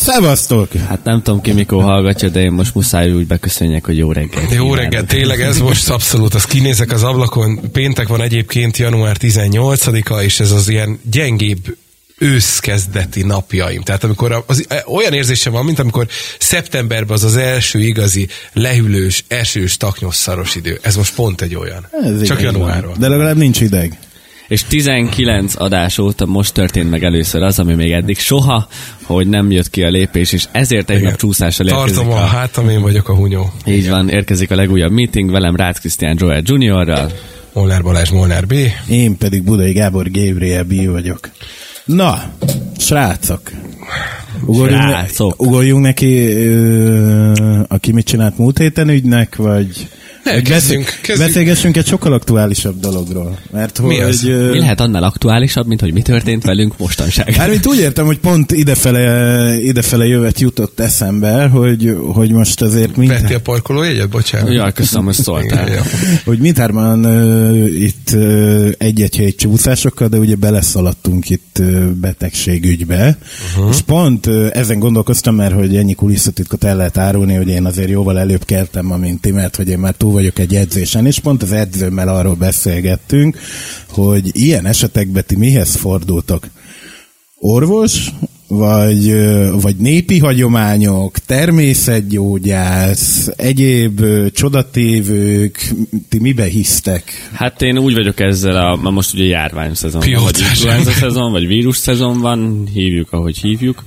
Szevasztok! Hát nem tudom ki mikor hallgatja, de én most muszáj úgy beköszönjek, hogy jó reggelt. Jó reggelt, tényleg ez most abszolút, azt kinézek az ablakon, péntek van egyébként január 18-a, és ez az ilyen gyengébb őszkezdeti napjaim. Tehát amikor olyan érzésem van, mint amikor szeptemberben az első igazi lehűlős, esős, taknyosszaros idő. Ez most pont egy olyan. Ez csak januárban. De legalább nincs ideg. És 19 adás óta most történt meg először az, ami még eddig soha, hogy nem jött ki a lépés, és ezért egy nap csúszással érkezik. Tartom a hátam, én vagyok a hunyó. Így van, érkezik a legújabb meeting, velem Rácz Krisztián Joel Juniorral. Molnár Balázs, Molnár B. Én pedig Budai Gábor Gabriel B. vagyok. Na, srácok. Ugorjunk neki, aki mit csinált múlt héten ügynek, vagy... Beszélgessünk egy sokkal aktuálisabb dologról. Mert mi lehet annál aktuálisabb, mint hogy mi történt velünk mostanság? Mármint úgy értem, hogy pont idefele jövet jutott eszembe, hogy most azért Vettél a parkolójegyet? Bocsánat. Jaj, köszönöm, hogy szóltál. Hogy mindhárman itt egy-egy hely csúszásokkal, de ugye beleszaladtunk itt betegségügybe. És pont ezen gondolkoztam, mert hogy ennyi kulisszatitkot el lehet árulni, hogy én azért jóval előbb keltem ma, mint ti, mert hogy én már túl vagyok egy edzésen, és pont az edzőmmel arról beszélgettünk, hogy ilyen esetekben ti mihez fordultok? Orvos, vagy népi hagyományok, természetgyógyász, egyéb csodatévők, ti mibe hisztek? Hát én úgy vagyok ezzel, most ugye járványszezon van, vagy influenza-szezon, vagy vírusszezon van, hívjuk, ahogy hívjuk.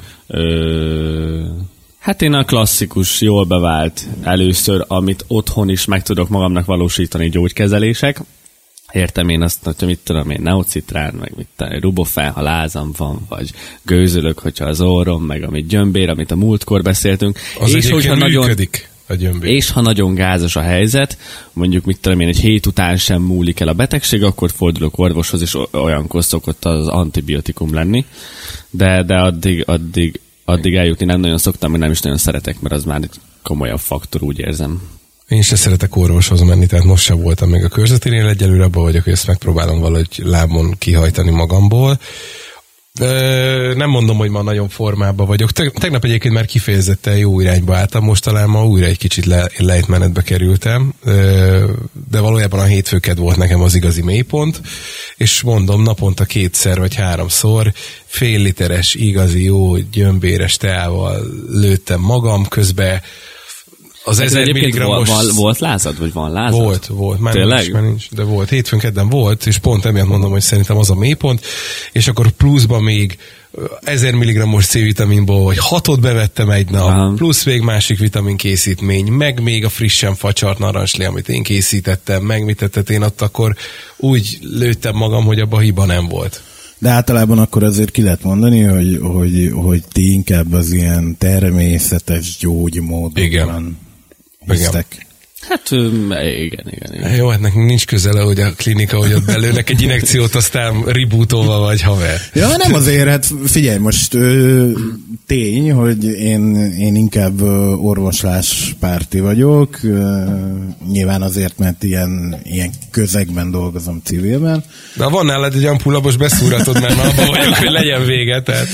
Hát én a klasszikus, jól bevált először, amit otthon is meg tudok magamnak valósítani, gyógykezelések. Értem én azt, hogy mit tudom én, neocitrán, meg rubofán, ha lázam van, vagy gőzölök, hogyha az orrom, meg amit gyömbér, amit a múltkor beszéltünk. Az és hogyha működik a gyömbér. És ha nagyon gázos a helyzet, mondjuk mit tudom én, egy hét után sem múlik el a betegség, akkor fordulok orvoshoz, és olyankor szokott az antibiotikum lenni. De addig eljutni nem nagyon szoktam, én nem is nagyon szeretek, mert az már egy komolyabb faktor, úgy érzem. Én se szeretek orvoshoz menni, tehát most sem voltam még a körzetinél, egyelőre abban vagyok, hogy ezt megpróbálom valahogy lábon kihajtani magamból. Nem mondom, hogy ma nagyon formában vagyok. Tegnap egyébként már kifejezetten jó irányba álltam, most talán ma újra egy kicsit lejtmenetbe kerültem, de valójában a hétfőked volt nekem az igazi mélypont, és mondom, naponta 2 vagy 3-szor fél literes, igazi jó gyömbéres teával lőttem magam, közben az 1000 milligrammos... Volt lázad, vagy van lázad? Volt. Már nincs, de volt. Hétfőn kedden volt, és pont emiatt mondom, hogy szerintem az a mélypont, és akkor pluszban még 1000 milligrammos C-vitaminból, vagy 6-ot bevettem egy nap, plusz még másik vitaminkészítmény, meg még a frissen facsart narancslé, amit én készítettem, meg mit tettet én ott, akkor úgy lőttem magam, hogy abban hiba nem volt. De általában akkor azért ki lehet mondani, hogy ti inkább az ilyen természetes gyógymódokban hisztek. Hát igen. Jó, hát nekünk nincs közele, hogy a klinika, hogy ott belőnek egy injekciót, aztán rebootolva vagy haver. Ja, nem azért, hát figyelj, most tény, hogy én inkább orvoslás párti vagyok, nyilván azért, mert ilyen közegben dolgozom civilben. De van nálad egy ampullabos beszúratod, mert már abban vagyok, hogy legyen vége, tehát.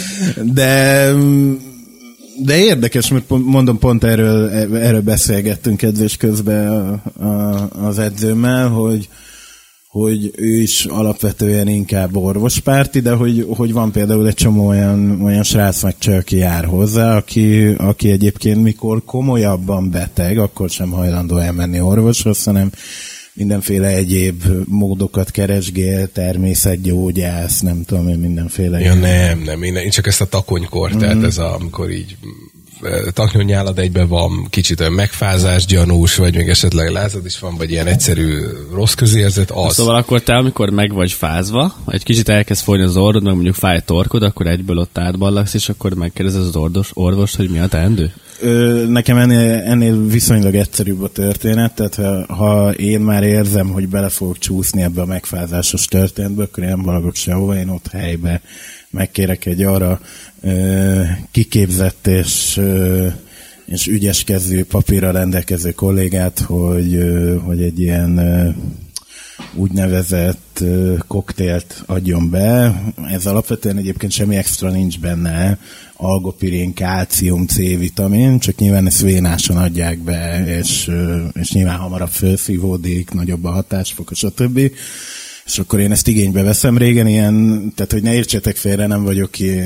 De érdekes, mert mondom, pont erről beszélgettünk edzés közben az edzőmmel, hogy ő is alapvetően inkább orvospárti, de hogy van például egy csomó olyan srác meg csaj, aki jár hozzá, aki egyébként mikor komolyabban beteg, akkor sem hajlandó elmenni orvoshoz, hanem mindenféle egyéb módokat keresgél, természetgyógyász, nem tudom én, mindenféle. Ja, nem, én csak ezt a takonykor, tehát ez amikor így taknyonyálad egyben van, kicsit olyan megfázás gyanús, vagy még esetleg lázad is van, vagy ilyen egyszerű rossz közérzet, az. Szóval akkor te, amikor meg vagy fázva, egy kicsit elkezd folyni az orrod, meg mondjuk fáj a torkod, akkor egyből ott átballagsz, és akkor megkérdezed az orvost, hogy mi a teendő? Nekem ennél viszonylag egyszerűbb a történet, tehát ha én már érzem, hogy bele fogok csúszni ebbe a megfázásos történetbe, akkor én nem balagok sehova, én ott helybe megkérek egy arra kiképzett és ügyeskező papírra rendelkező kollégát, hogy egy ilyen úgynevezett koktélt adjon be. Ez alapvetően egyébként semmi extra nincs benne, algopirin, kálcium, C-vitamin, csak nyilván ezt vénáson adják be, és nyilván hamarabb felszívódik, nagyobb a hatásfok, stb. És akkor én ezt igénybe veszem régen, tehát hogy ne értsetek félre, nem vagyok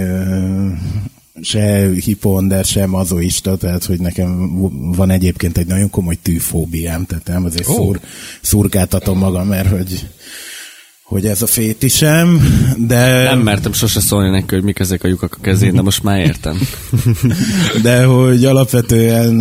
se hiponder, se mazoista, tehát hogy nekem van egyébként egy nagyon komoly tűfóbiám, tehát nem azért szurkáltatom magam, mert hogy ez a fétisem, de... Nem mertem sose szólni neki, hogy mik ezek a lyukak a kezén, de most már értem. De hogy alapvetően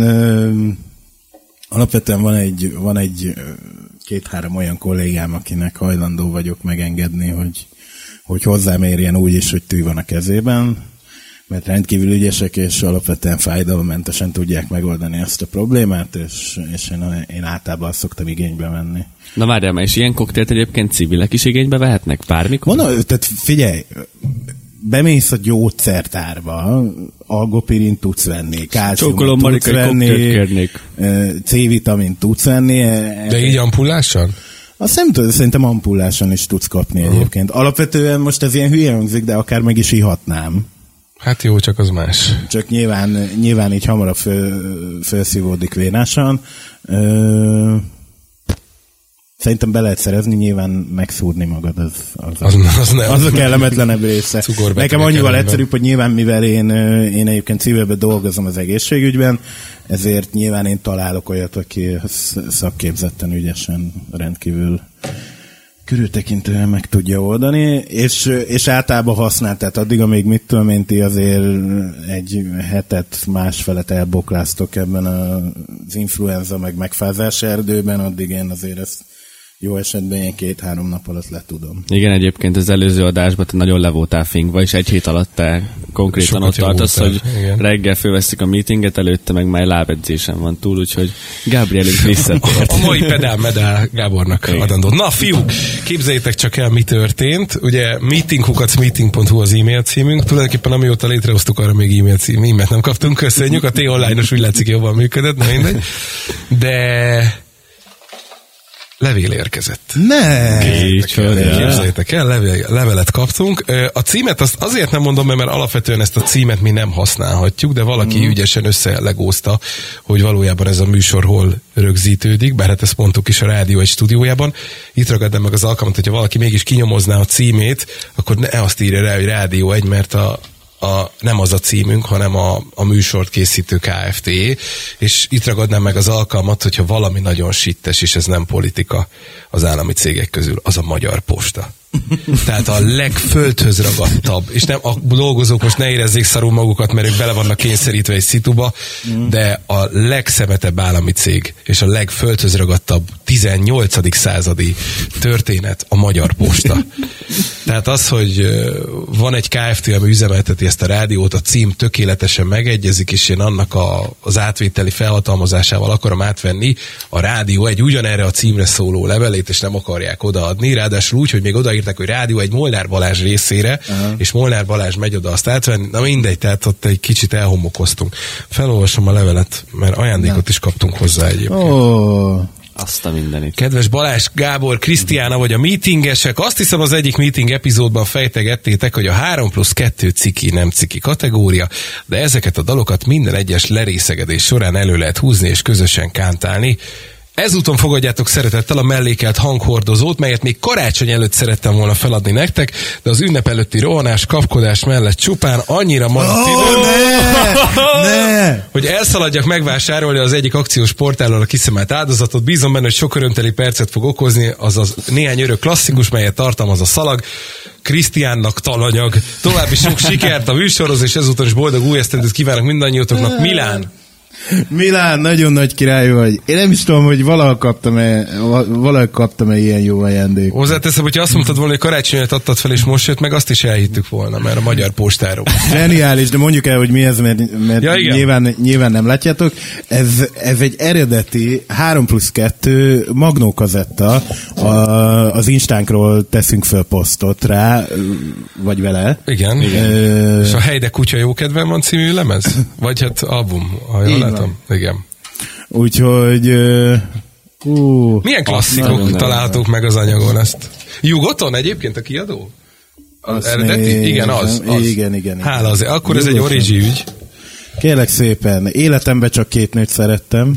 van egy 2-3 olyan kollégám, akinek hajlandó vagyok megengedni, hogy hozzám érjen úgy is, hogy tű van a kezében, mert rendkívül ügyesek, és alapvetően fájdalommentesen tudják megoldani ezt a problémát, és én általában azt szoktam igénybe venni. Na várjál már, és ilyen koktélt egyébként civilek is igénybe vehetnek bármikor? Tehát figyelj, bemész a gyógyszertárba, algopirin tudsz venni, kálciumot tudsz venni, C-vitamin tudsz venni. De így ampullásan? Azt nem tudom, szerintem ampullásan is tudsz kapni egyébként. Alapvetően most ez ilyen hülye hangzik, de akár meg is ihatnám. Hát jó, csak az más. Csak nyilván így hamarabb felszívódik vénásan. Szerintem be lehet szerezni, nyilván megszúrni magad, az a kellemetlenebb része. Nekem annyival egyszerűbb, hogy nyilván mivel én egyébként civilben dolgozom az egészségügyben, ezért nyilván én találok olyat, aki szakképzetten, ügyesen, rendkívül körültekintően meg tudja oldani, és általában használ, tehát addig, amíg mit tudom én, ti azért egy hetet, másfelet elbokláztok ebben az influenza meg megfázás erdőben, addig én azért ezt jó esetben ilyen 2-3 nap alatt letudom. Igen, egyébként az előző adásban te nagyon le voltál fingva, és egy hét alatt te konkrétan ott tartasz, hogy igen. Reggel fölveszik a meetinget, előtte meg már lábedzésen van túl, úgyhogy Gabrielünk visszatért. A mai pedál Gábornak adandó. Na fiúk, képzeljétek csak el, mi történt. Ugye meeting.hu az e-mail címünk. Tulajdonképpen amióta létrehoztuk, arra még e-mailt nem kaptunk. Köszönjük. A T-online-os úgy látszik jobban működött, na mindegy. De levél érkezett. Képzeljétek el, levelet kaptunk. A címet azt azért nem mondom, mert alapvetően ezt a címet mi nem használhatjuk, de valaki ügyesen összelegózta, hogy valójában ez a műsor hol rögzítődik, bár hát ezt mondtuk is a Rádió egy stúdiójában. Itt ragadnám meg az alkalmat, hogyha valaki mégis kinyomozná a címét, akkor ne azt írja rá, hogy Rádió egy, mert nem az a címünk, hanem a műsort készítő Kft. És itt ragadnám meg az alkalmat, hogyha valami nagyon sittes, és ez nem politika az állami cégek közül, az a Magyar Posta. Tehát a legföldhöz ragadtabb, és nem, a dolgozók most ne érezzék szarul magukat, mert ők bele vannak kényszerítve egy szituba, de a legszemetebb állami cég, és a legföldhöz ragadtabb 18. századi történet a Magyar Posta. Tehát az, hogy van egy Kft., ami üzemelteti ezt a rádiót, a cím tökéletesen megegyezik, és én annak az átvételi felhatalmazásával akarom átvenni a Rádió egy ugyanerre a címre szóló levelét, és nem akarják odaadni, ráadásul úgy, hogy még odaírták, hogy Rádió egy Molnár Balázs részére, és Molnár Balázs megy oda azt átvenni, na mindegy, tehát ott egy kicsit elhomokoztunk. Felolvasom a levelet, mert ajándékot is kaptunk hozzá egyébként. Azt a mindenit. Kedves Balázs, Gábor, Krisztiána vagy a meetingesek, azt hiszem az egyik meeting epizódban fejtegettétek, hogy a 3+2 ciki nem ciki kategória, de ezeket a dalokat minden egyes lerészegedés során elő lehet húzni és közösen kántálni. Ezúton fogadjátok szeretettel a mellékelt hanghordozót, melyet még karácsony előtt szerettem volna feladni nektek, de az ünnep előtti rohanás, kapkodás mellett csupán annyira maradt idő, hogy elszaladjak megvásárolni az egyik akciós portálon a kiszemelt áldozatot. Bízom benne, hogy sok örömteli percet fog okozni, azaz néhány örök klasszikus, melyet tartalmaz a szalag. Krisztiánnak talanyag. További sok sikert a műsorhoz, és ezúton is boldog új esztendőt kívánok mindannyiótoknak. Milán, nagyon nagy király vagy. Én nem is tudom, hogy valaha kaptam-e ilyen jó ajándékot. Hozzáteszem, hogyha azt mondtad volna, hogy karácsonyat adtad fel, és most jött meg, azt is elhittük volna, mert a Magyar Postáról. Zseniális, de mondjuk el, hogy mi ez, mert ja, nyilván nem látjátok. Ez egy eredeti 3+2 Magnó kazetta, az Instánkról teszünk föl posztot rá, vagy vele. Igen. És a Hely de kutya jó kedvem van című lemez? Vagy hát album, ha jól látom. Igen. Úgyhogy Milyen klasszikok találhatók meg az anyagon ezt? Jugoton egyébként a kiadó? Az eredeti? Igen, az. Igen. Hála azért. Akkor ez egy origi ügy. Kérlek szépen, életemben csak 2 nőt szerettem.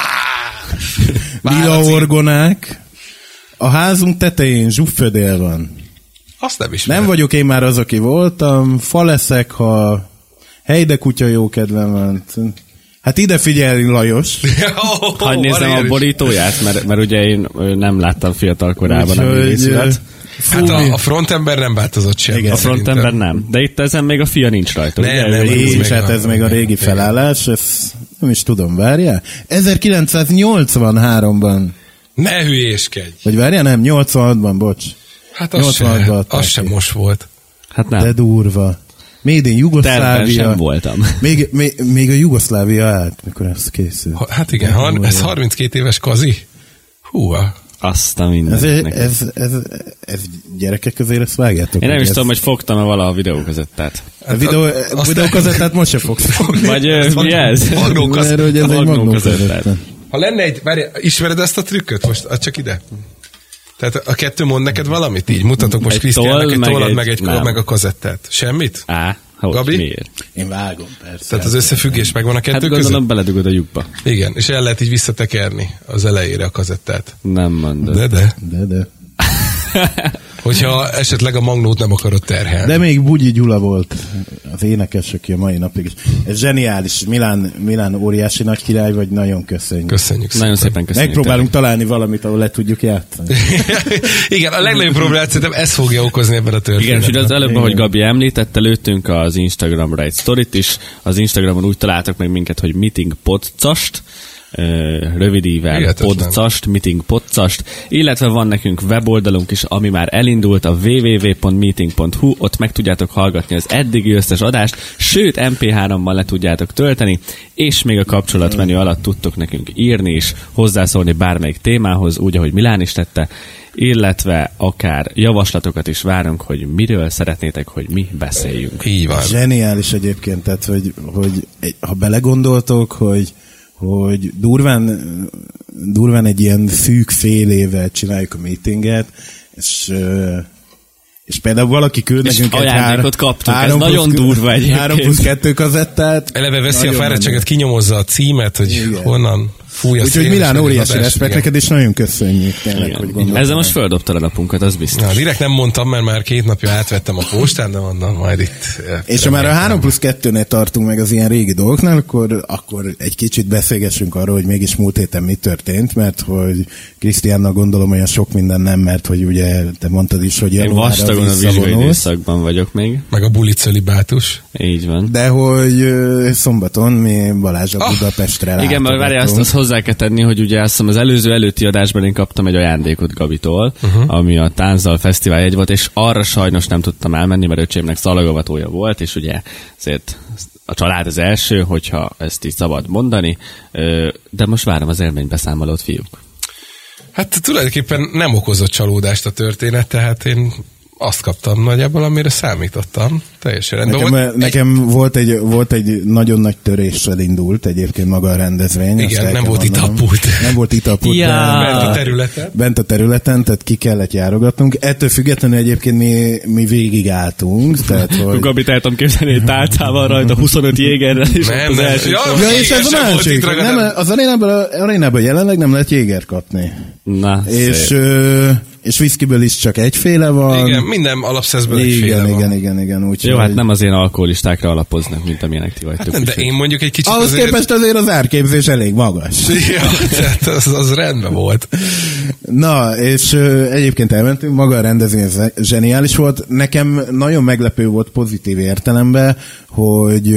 Lila orgonák. A házunk tetején zsúffödél van. Azt nem ismerem. Nem vagyok én már az, aki voltam. Fa leszek, ha helyde kutya jó kedvem van. Hát ide figyelj, Lajos. Hadd nézzem a borítóját, mert ugye én nem láttam fiatal korában a művészület. Hát a frontember nem változott sem. Igen, a frontember nem. De itt ezen még a fia nincs rajta. Nem, és hát ez még a régi felállás, ezt nem is tudom, várjál. 1983-ban. Ne hülyéskedj. Vagy várjál, nem, 86-ban, bocs. Hát az sem most volt. Hát nem. De durva. Made in Jugoszlávia. Sem voltam. Még a Jugoszlávia állt, mikor ez készült. Hát igen, ez 32 éves kazi. Húha. Azt a mindennek. Ez gyerekek közé ezt vágjátok? Én nem is tudom, hogy fogtam-e vala a videókazettát. A videókazettát most se fogsz fogni. Vagy mi ez? Magnókazettát. Ha lenne egy, várj, ismered ezt a trükköt most? Csak ide. Tehát a kettő mond neked valamit? Így mutatok most Krisztiánnak egy tollat, meg a kazettát. Semmit? Gabi? Miért? Én vágom, persze. Tehát az összefüggés megvan a kettő között? Hát gondolom beledugod a lyukba. Igen, és el lehet így visszatekerni az elejére a kazettát. Nem mondod. De. Hogyha esetleg a magnót nem akarod terhelni. De még Bugyi Gyula volt az énekes, aki a mai napig is. Ez zseniális. Milán óriási nagy király, vagy nagyon köszönjük. Köszönjük szépen. Nagyon szépen köszönjük. Megpróbálunk találni valamit, ahol le tudjuk játszani. Igen, a legnagyobb problémát szerintem ez fogja okozni ebben a történetben. Igen, és az előbb, ahogy Gabi említette, lőttünk az Instagramra egy sztorit is. Az Instagramon úgy találtak meg minket, hogy Meeting Podcast, rövidível Podcast, Meeting Podcast, illetve van nekünk weboldalunk is, ami már elindult, a www.meeting.hu, ott meg tudjátok hallgatni az eddigi összes adást, sőt MP3-ban le tudjátok tölteni, és még a kapcsolatmenü alatt tudtok nekünk írni is, hozzászólni bármelyik témához, úgy, ahogy Milán is tette, illetve akár javaslatokat is várunk, hogy miről szeretnétek, hogy mi beszéljünk. Így van. Zseniális egyébként, tehát, hogy ha belegondoltok, hogy durván egy ilyen szűk fél éve csináljuk a meetinget, és például valaki küld nekünk egy ajándékot kaptunk, ez nagyon durva egyébként. 3+2 kazettát. Eleve veszi a fáradtságot, kinyomozza a címet, hogy igen. Honnan fúj a szél. Úgyhogy Milán, óriási respekt neked, és nagyon köszönjük tényleg, hogy gondoltam. Ezzel most földobtad a napunkat, az biztos. Na, direkt nem mondtam, mert már 2 napja átvettem a postán, de mondom, majd itt... És ha már a 3+2-nél tartunk meg az ilyen régi dolgoknál, akkor egy kicsit beszélgessünk arról, hogy mégis múlt héten mi történt, mert hogy Krisztiánnak gondolom olyan sok minden nem, mert hogy ugye te mondtad is, hogy én vastagon a vizsgai időszakban vagyok még. Meg a bulicölibátus. Így van. De hogy szombaton mi Balázsa Budapestre látogatunk. Igen, mert várjál, azt hozzá kell tenni, hogy ugye azt hiszem az előtti adásban én kaptam egy ajándékot Gabitól, ami a Tánzal Fesztivál jegy volt, és arra sajnos nem tudtam elmenni, mert öcsémnek szalagavatója volt, és ugye azért a család az első, hogyha ezt így szabad mondani, de most várom az élménybeszámolót, fiúk. Hát tulajdonképpen nem okozott csalódást a történet, tehát én azt kaptam nagyjából, amire számítottam. Teljesen rendben nekem volt egy nagyon nagy töréssel indult egyébként maga a rendezvény. Igen, nem volt italpult. Nem volt italpult, bent a területen, tehát ki kellett járogatnunk. Ettől függetlenül egyébként mi végigálltunk. Tehát, hogy... Gabit el tudom képzelni egy tálcával rajta, 25 jégerrel, és nem, az első. Ja, és ez a másik. Az arénában jelenleg nem lehet jéger kapni. Na, és whisky-ből is csak egyféle van. Igen, minden alapszeszből egyféle van. Igen. Jó, hát nem az ilyen alkoholistákra alapoznak, mint amilyenek ti vagytok. Hát, de én mondjuk egy kicsit ahhoz képest azért az árképzés elég magas. Ja, tehát az rendben volt. Na, és egyébként elmentünk, maga a rendezvény zseniális volt. Nekem nagyon meglepő volt pozitív értelemben, hogy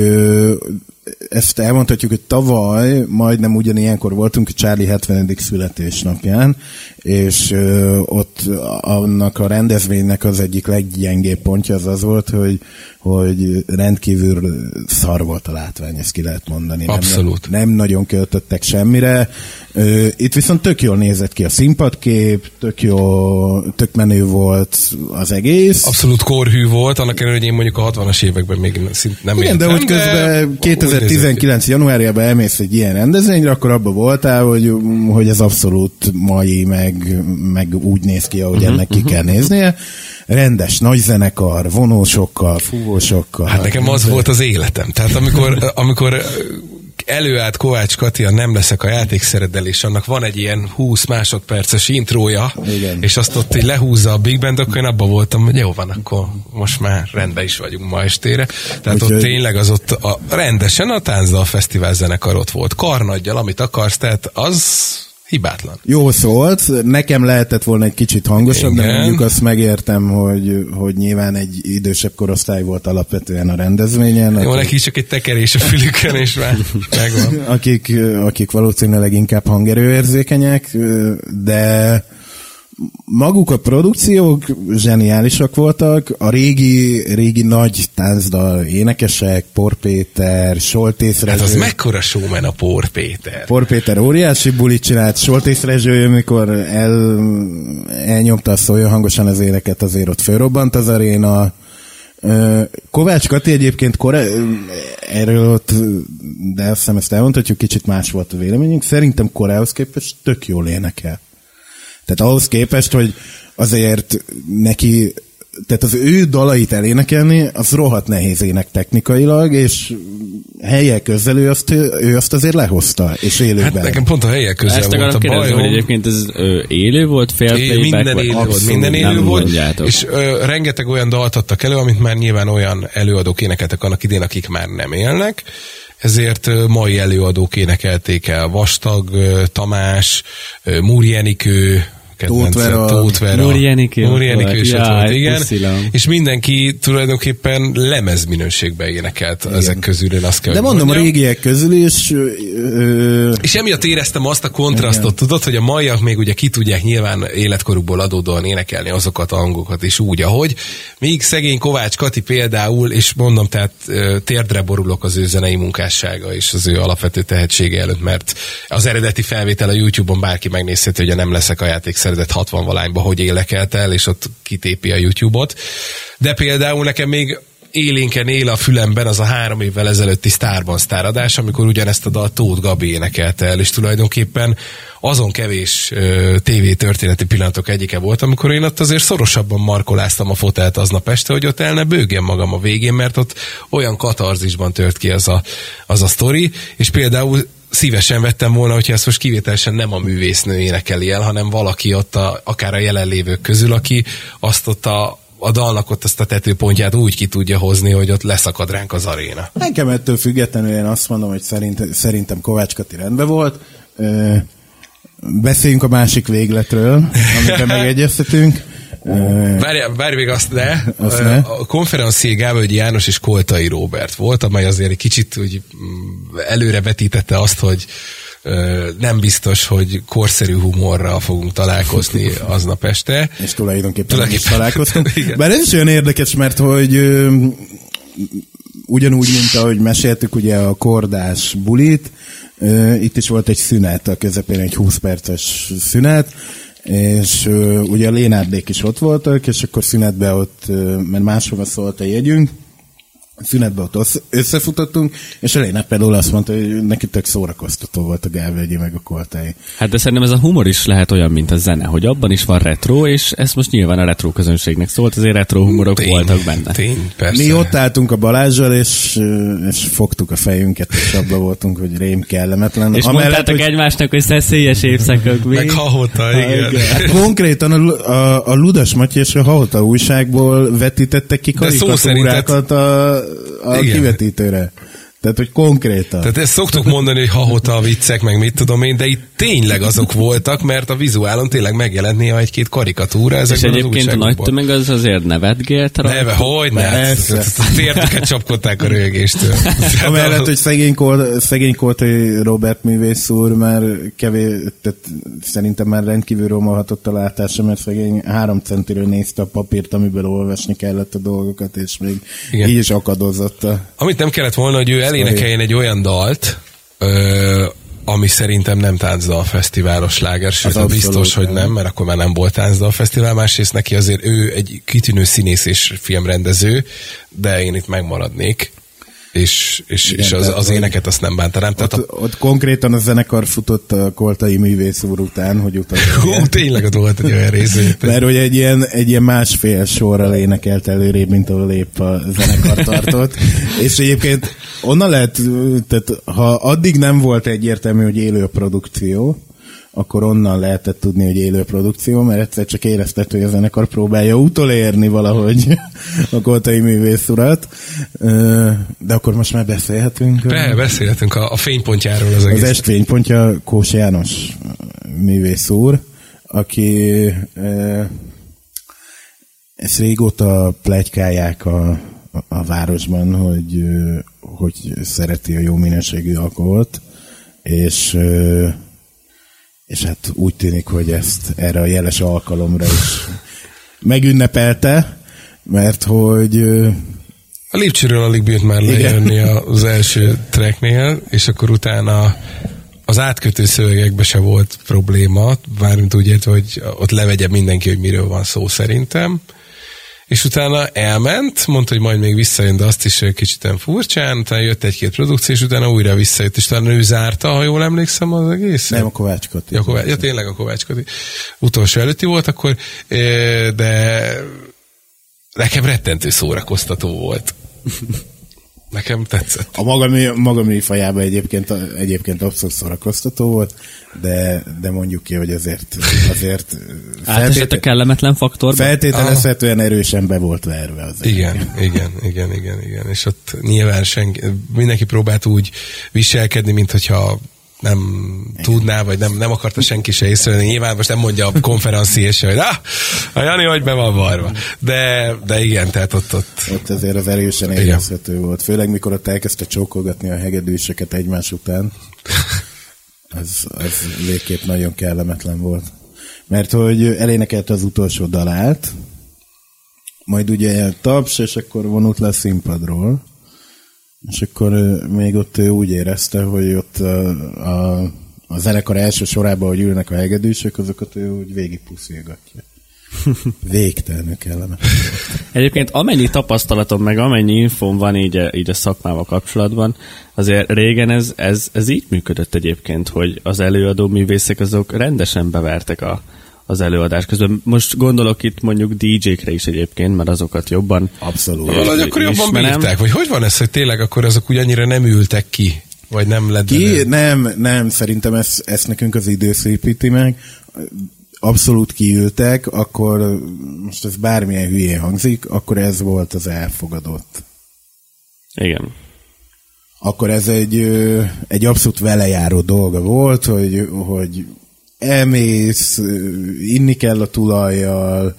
ezt elmondhatjuk, hogy tavaly majdnem ugyanilyenkor voltunk a Charlie 70. születésnapján, és ott annak a rendezvénynek az egyik leggyengébb pontja az volt, hogy rendkívül szar volt a látvány, ezt ki lehet mondani. Abszolút. Nem nagyon költöttek semmire. Itt viszont tök jól nézett ki a színpadkép, tök menő volt az egész. Abszolút korhű volt, annak ellenére, hogy én mondjuk a 60-as években még nem igen, de hogy közben 2019. januárjában elmész egy ilyen rendezvényre, akkor abban voltál, hogy ez abszolút mai, meg úgy néz ki, ahogy ennek ki kell néznie. Rendes nagy zenekar, vonósokkal, fúvósokkal. Hát nekem az volt az életem. Tehát amikor előállt Kovács Kati a Nem leszek a játékszereddel, és annak van egy ilyen 20 másodperces intrója, igen, és azt ott így lehúzza a Big Band, akkor én abban voltam, hogy jó van, akkor most már rendben is vagyunk ma estére. Tehát úgy, ott tényleg az ott rendesen a Táncdal Fesztivál zenekar ott volt. Karnaggyal, amit akarsz, tehát az hibátlan. Jó szólt, nekem lehetett volna egy kicsit hangosabb, igen, de mondjuk azt megértem, hogy nyilván egy idősebb korosztály volt alapvetően a rendezvényen. Jó, neki csak egy tekerés a fülükön, és már megvan. Akik valószínűleg inkább hangerőérzékenyek, de maguk a produkciók zseniálisak voltak, a régi nagy táncdal énekesek, Por Péter, Soltész Rezső. Hát az mekkora showman a Por Péter? Por Péter óriási bulit csinált, Soltész Rezső, amikor elnyomta a Szóljon hangosan az éneket, azért ott fölrobbant az aréna. Kovács Kati egyébként erről ott, de azt hiszem ezt elmondhatjuk, kicsit más volt a véleményünk, szerintem korához képest tök jól énekel. Tehát ahhoz képest, hogy azért neki, tehát az ő dalait elénekelni, az rohadt nehéz ének technikailag, és helyek közel ő azt azért lehozta, és élőben. Hát nekem pont a helyek közel volt a bajom. Hogy egyébként ez élő volt, minden élő volt, és rengeteg olyan dalt adtak elő, amit már nyilván olyan előadók énekeltek annak idén, akik már nem élnek, ezért mai előadók énekelték el. Vastag Tamás, Múri Enikő, Tóth Vera. Múri Enikő is ott volt, igen. Puszilom. És mindenki tulajdonképpen lemezminőségben énekelt, igen, ezek közül, én azt kell, de mondom, a régiek közül is... És emiatt éreztem azt a kontrasztot, igen, tudod, hogy a maiak még ugye ki tudják nyilván életkorukból adódóan énekelni azokat a hangokat is úgy, ahogy. Míg szegény Kovács Kati például, és mondom, tehát térdre borulok az ő zenei munkássága és az ő alapvető tehetsége előtt, mert az eredeti felvétel a YouTube-on bárki megnézheti, hogy a Nem leszek a játékszeredett 60-valányba, hogy énekelt el, és ott kitépi a YouTube-ot. De például nekem még élénken él a fülemben az a 3 évvel ezelőtti Sztárban sztáradás, amikor ugyanezt a dal Tóth Gabi énekelte el, és tulajdonképpen azon kevés tévétörténeti pillanatok egyike volt, amikor én ott azért szorosabban markoláztam a fotelt aznap este, hogy ott el ne bőgjem magam a végén, mert ott olyan katarzisban tört ki az a sztori, és például szívesen vettem volna, hogyha ezt most kivételesen nem a művésznő énekeli el, hanem valaki ott akár a jelenlévők közül, aki azt ott a dalnak ott azt a tetőpontját úgy ki tudja hozni, hogy ott leszakad ránk az aréna. Nekem ettől függetlenül én azt mondom, hogy szerintem Kovács Kati rendben volt. Beszéljünk a másik végletről, amiben megegyeztetünk. Várj még azt ne. A konferencié Gábölgyi János és Koltai Róbert volt, amely azért egy kicsit úgy előre vetítette azt, hogy nem biztos, hogy korszerű humorral fogunk találkozni aznap este. És tulajdonképpen is találkoztunk. Bár ez is olyan érdekes, mert hogy ugyanúgy, mint ahogy meséltük ugye a kordás bulit, itt is volt egy szünet, a közepén egy 20 perces szünet, és ugye a Lénárdék is ott voltak, és akkor szünetben ott, mert máshova szólt a jegyünk, szünetben ott összefutottunk, és a Lénárd például azt mondta, hogy neki tök szórakoztató volt a Gábölgyi meg a Koltai. Hát de szerintem ez a humor is lehet olyan, mint a zene, hogy abban is van retro, és ez most nyilván a retro közönségnek szólt, azért retro humorok voltak benne. Persze. Mi ott álltunk a Balázsral, és fogtuk a fejünket, és abban voltunk, hogy rém kellemetlen. És mondtátok egymásnak, hogy szeszélyes évszakok. Meg Hahota, igen. Hát konkrétan a Ludas Matyi és a Hahota újságból vetítettek ki karikatúrákat a kivetítőre. Tehát, hogy konkrétan. Tehát ezt szoktuk mondani, hogy Hahota a viccek, meg mit tudom én, de itt tényleg azok voltak, mert a vizuálon tényleg megjelent néha egy-két karikatúra. És egyébként a nagy tömeg az azért nevetgélt rá? Neve, hogyne? Tértüket csapkodták a röhögéstől. Amellett, hogy szegény Koltai Róbert művész úr már kevés, tehát szerintem már rendkívül romolhatott a látása, mert szegény 3 centiről nézte a papírt, amiből olvasni kellett a dolgokat, és még igen, így is akadozott. Amit nem kellett volna, hogy ő elénekeljen egy olyan dalt, ami szerintem nem táncdalfesztiválos sláger, sőt, az biztos, hogy nem, mert akkor már nem volt táncdalfesztivál, másrészt neki azért ő egy kitűnő színész és filmrendező, de én itt megmaradnék. és Igen, az éneket azt nem bántanám. Ott konkrétan a zenekar futott a Koltai művész úr után, hogy utána. Tényleg ott volt egy olyan rész. Mert hogy egy ilyen másfél sorral énekelt előrébb, mint ahol épp a zenekar tartott. És egyébként onnan lehet, tehát ha addig nem volt egyértelmű, hogy élő a produkció, akkor onnan lehetett tudni, hogy élő produkció, mert egyszer csak érezted, hogy a zenekar próbálja utolérni valahogy a Koltai művész urat. De akkor most már beszélhetünk. Beszélhetünk a fénypontjáról az egész. Az est fénypontja Kós János művész úr, aki ezt régóta pletykálják a városban, hogy szereti a jó minőségű alkoholt, és hát úgy tűnik, hogy ezt erre a jeles alkalomra is megünnepelte, mert hogy... A Lipcsőről alig bírt már lejönni az első tracknél, és akkor utána az átkötő szövegekben se volt probléma, mármint úgy értve, hogy ott levegye mindenki, hogy miről van szó szerintem. És utána elment, mondta, hogy majd még visszajön, de azt is kicsit furcsán, utána jött egy-két produkció, és utána újra visszajött, és talán ő zárta, ha jól emlékszem az egész. Nem, a Kovács Kati. Ja, tényleg a Kovács Kati. Utolsó előtti volt akkor, de nekem rettentő szórakoztató volt. Nekem tetszett. A maga műfajában egyébként abszolút szórakoztató volt, de mondjuk ki, hogy azért átesett a kellemetlen faktorban. Feltételezhetően erősen be volt verve az. Igen. És ott nyilván mindenki próbált úgy viselkedni, mint hogyha nem tudná, vagy nem akarta senki se észrevenni. Nyilván most nem mondja a konferenciés, hogy a Jani, hogy be van varva. De igen, tehát ott azért az erősen érezhető volt. Főleg, mikor ott elkezdte csókolgatni a hegedűseket egymás után. Az végképp nagyon kellemetlen volt. Mert hogy elénekelte az utolsó dalát, majd ugye taps, és akkor vonult le a színpadról. És akkor még ott ő úgy érezte, hogy ott a zenekar első sorában, hogy ülnek a hegedűsök, azokat ő úgy végigpuszilgatja. Végtelenül kellemetlen. Egyébként amennyi tapasztalatom, meg amennyi infóm van így a szakmával kapcsolatban, azért régen ez így működött egyébként, hogy az előadó művészek azok rendesen bevertek az előadás közben. Most gondolok itt mondjuk DJ-kre is egyébként, mert azokat jobban abszolút. Valahogy akkor jobban bírták, vagy hogy van ez, hogy tényleg akkor azok úgy annyira nem ültek ki? Vagy nem lett ki? Nem, szerintem ezt nekünk az idő szépíti meg. Abszolút kiültek, akkor most ez bármilyen hülyén hangzik, akkor ez volt az elfogadott. Igen. Akkor ez egy abszolút velejáró dolga volt, hogy elmész, inni kell a tulajjal.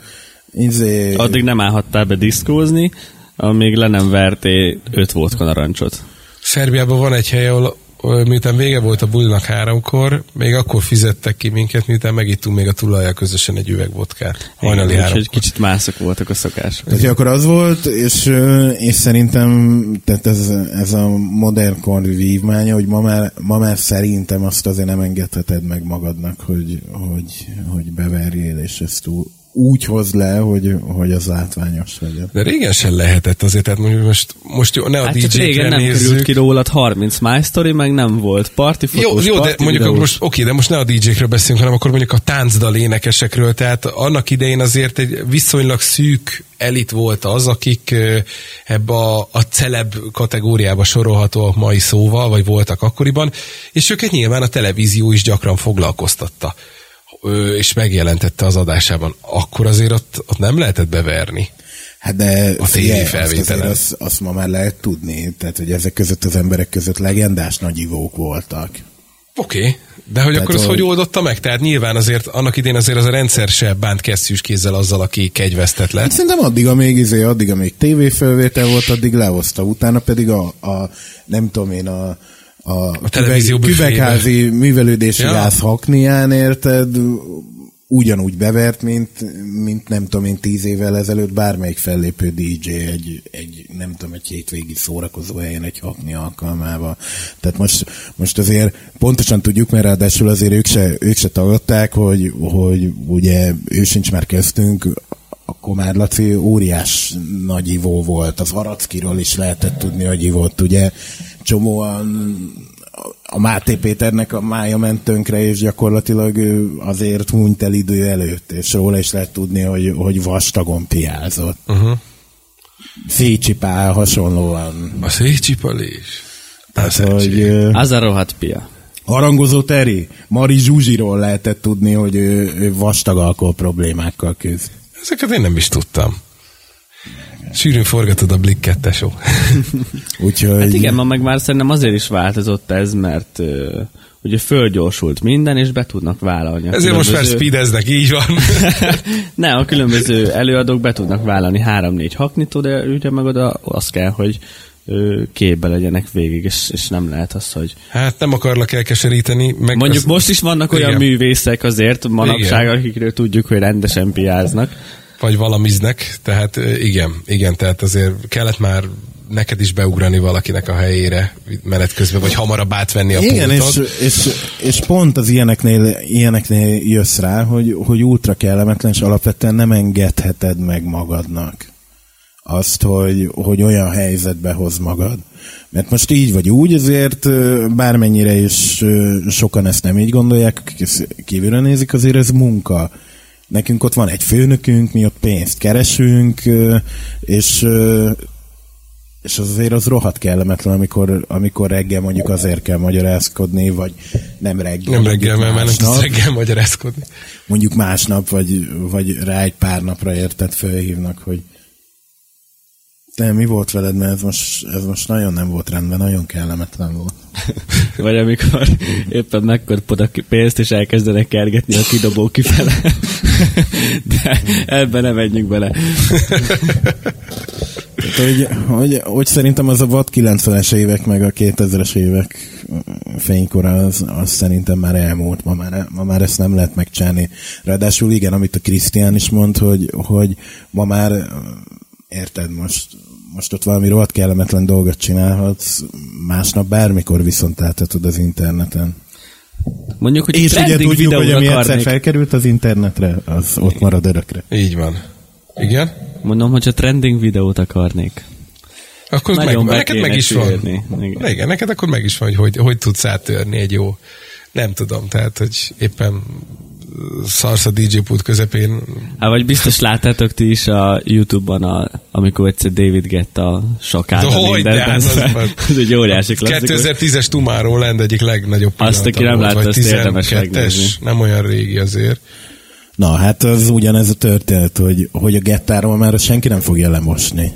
Addig nem állhattál be diszkózni, amíg le nem vertél 5 vodka narancsot. Szerbiában van egy hely, ahol miután vége volt a bulinak 3-kor, még akkor fizettek ki minket, miután megittunk még a tulajjal közösen egy üveg vodkát. Hajnali 3-kor. Úgyhogy kicsit mászok voltak a szokások. Tehát akkor az volt, és szerintem tehát ez a modern kor vívmánya, hogy ma már szerintem azt azért nem engedheted meg magadnak, hogy beverjél, és ezt úgy hozd le, hogy az látványos legyen. De régen sem lehetett azért, tehát most jó, ne a DJ-kre régen nem nézzük. került ki rólad 30 My Story, meg nem volt partifotós, jó, de mondjuk de most ne a DJ-kről beszélünk, hanem akkor mondjuk a táncdal énekesekről, tehát annak idején azért egy viszonylag szűk elit volt az, akik ebbe a celeb kategóriába sorolhatóak mai szóval, vagy voltak akkoriban, és őket nyilván a televízió is gyakran foglalkoztatta, és megjelentette az adásában. Akkor azért ott nem lehetett beverni. Hát de a tévé felvételen. Azt ma már lehet tudni, tehát hogy ezek között az emberek között legendás nagyivók voltak. Oké, de hogy tehát akkor az hogy oldotta meg? Tehát nyilván azért annak idén azért az a rendszer se bánt kesztyűs kézzel azzal, aki kegyvesztett lett. Hát szerintem addig, amíg tévéfelvétel volt, addig lehozta. Utána pedig nem tudom én, a televízió küvegházi művelődési gáz haknián, érted, ugyanúgy bevert, mint nem tudom én 10 évvel ezelőtt bármelyik fellépő DJ egy hétvégi szórakozó helyen egy hakni alkalmával. Tehát most azért pontosan tudjuk, mert ráadásul azért ők se tagadták, hogy ugye ő sincs már köztünk, a Komár Laci óriás nagy ivó volt. Az Arackiról is lehetett tudni, hogy ivott, ugye csomóan a Máté Péternek a mája ment tönkre, és gyakorlatilag ő azért hunyt el idő előtt, és róla is lehet tudni, hogy vastagon piázott. Szécsi Pál hasonlóan. A Szécsi Pál is. Az a rohadt pia. Harangozó Teri, Mari Zsuzsiról lehetett tudni, hogy ő vastag alkohol problémákkal küzd. Ezeket én nem is tudtam. Sűrűn forgatod a Blikket, tesó. Úgyhogy... Hát igen, ma meg már szerintem azért is változott ez, mert ugye fölgyorsult minden, és be tudnak vállalni. Ezért most már speedeznek, így van. Nem, a különböző előadók be tudnak vállalni 3-4 haknitó, de ugye meg oda az kell, hogy képbe legyenek végig, és nem lehet az, hogy... Hát nem akarlak elkeseríteni. Meg mondjuk most is vannak olyan művészek azért manapság, akikről tudjuk, hogy rendesen piáznak. Vagy valamiznek, tehát igen, tehát azért kellett már neked is beugrani valakinek a helyére menet közben, vagy hamarabb átvenni a pultot. És pont az ilyeneknél jössz rá, hogy ultra kellemetlen, és alapvetően nem engedheted meg magadnak azt, hogy olyan helyzetbe hoz magad. Mert most így vagy úgy, azért bármennyire is sokan ezt nem így gondolják, akik ezt kívülről nézik, azért ez munka. Nekünk ott van egy főnökünk, mi ott pénzt keresünk, és azért az rohadt kellemetlen, amikor reggel mondjuk azért kell magyarázkodni, vagy nem reggel. Nem reggel, mert már nem tudsz reggel magyarázkodni. Mondjuk másnap, vagy rá egy pár napra érted, fölhívnak, hogy mi volt veled, mert ez most nagyon nem volt rendben, nagyon kellemetlen volt. Vagy amikor éppen megkapod a pénzt, és elkezdenek kergetni a kidobó kifele. De ebben nem menjünk bele. Hogy szerintem az a vad 90-es évek, meg a 2000-es évek fénykora, az szerintem már elmúlt. Ma már ezt nem lehet megcsinálni. Ráadásul igen, amit a Krisztián is mond, hogy ma már érted, most ott valami rohadt kellemetlen dolgot csinálhatsz, másnap bármikor viszont átadod az interneten. Mondjuk, hogy és ugye tudjuk, hogy ami egyszer felkerült az internetre, az ott marad örökre. Így van. Igen? Mondom, hogyha trending videót akarnék. Akkor neked meg is van. Igen, neked akkor meg is van, hogy tudsz áttörni egy jó, nem tudom, tehát, hogy éppen szarsz a DJ pult közepén. Hát vagy biztos láttátok ti is a YouTube-ban, amikor egyszer David Guetta sakálta mindenben. Ez egy óriási klasszikus. 2010-es Tomorrowland egyik legnagyobb pillanata. Azt, aki nem látta, azt érdemes megnézni. Nem olyan régi azért. Na, hát az ugyanez a történet, hogy a Gettáról már senki nem fogja lemosni.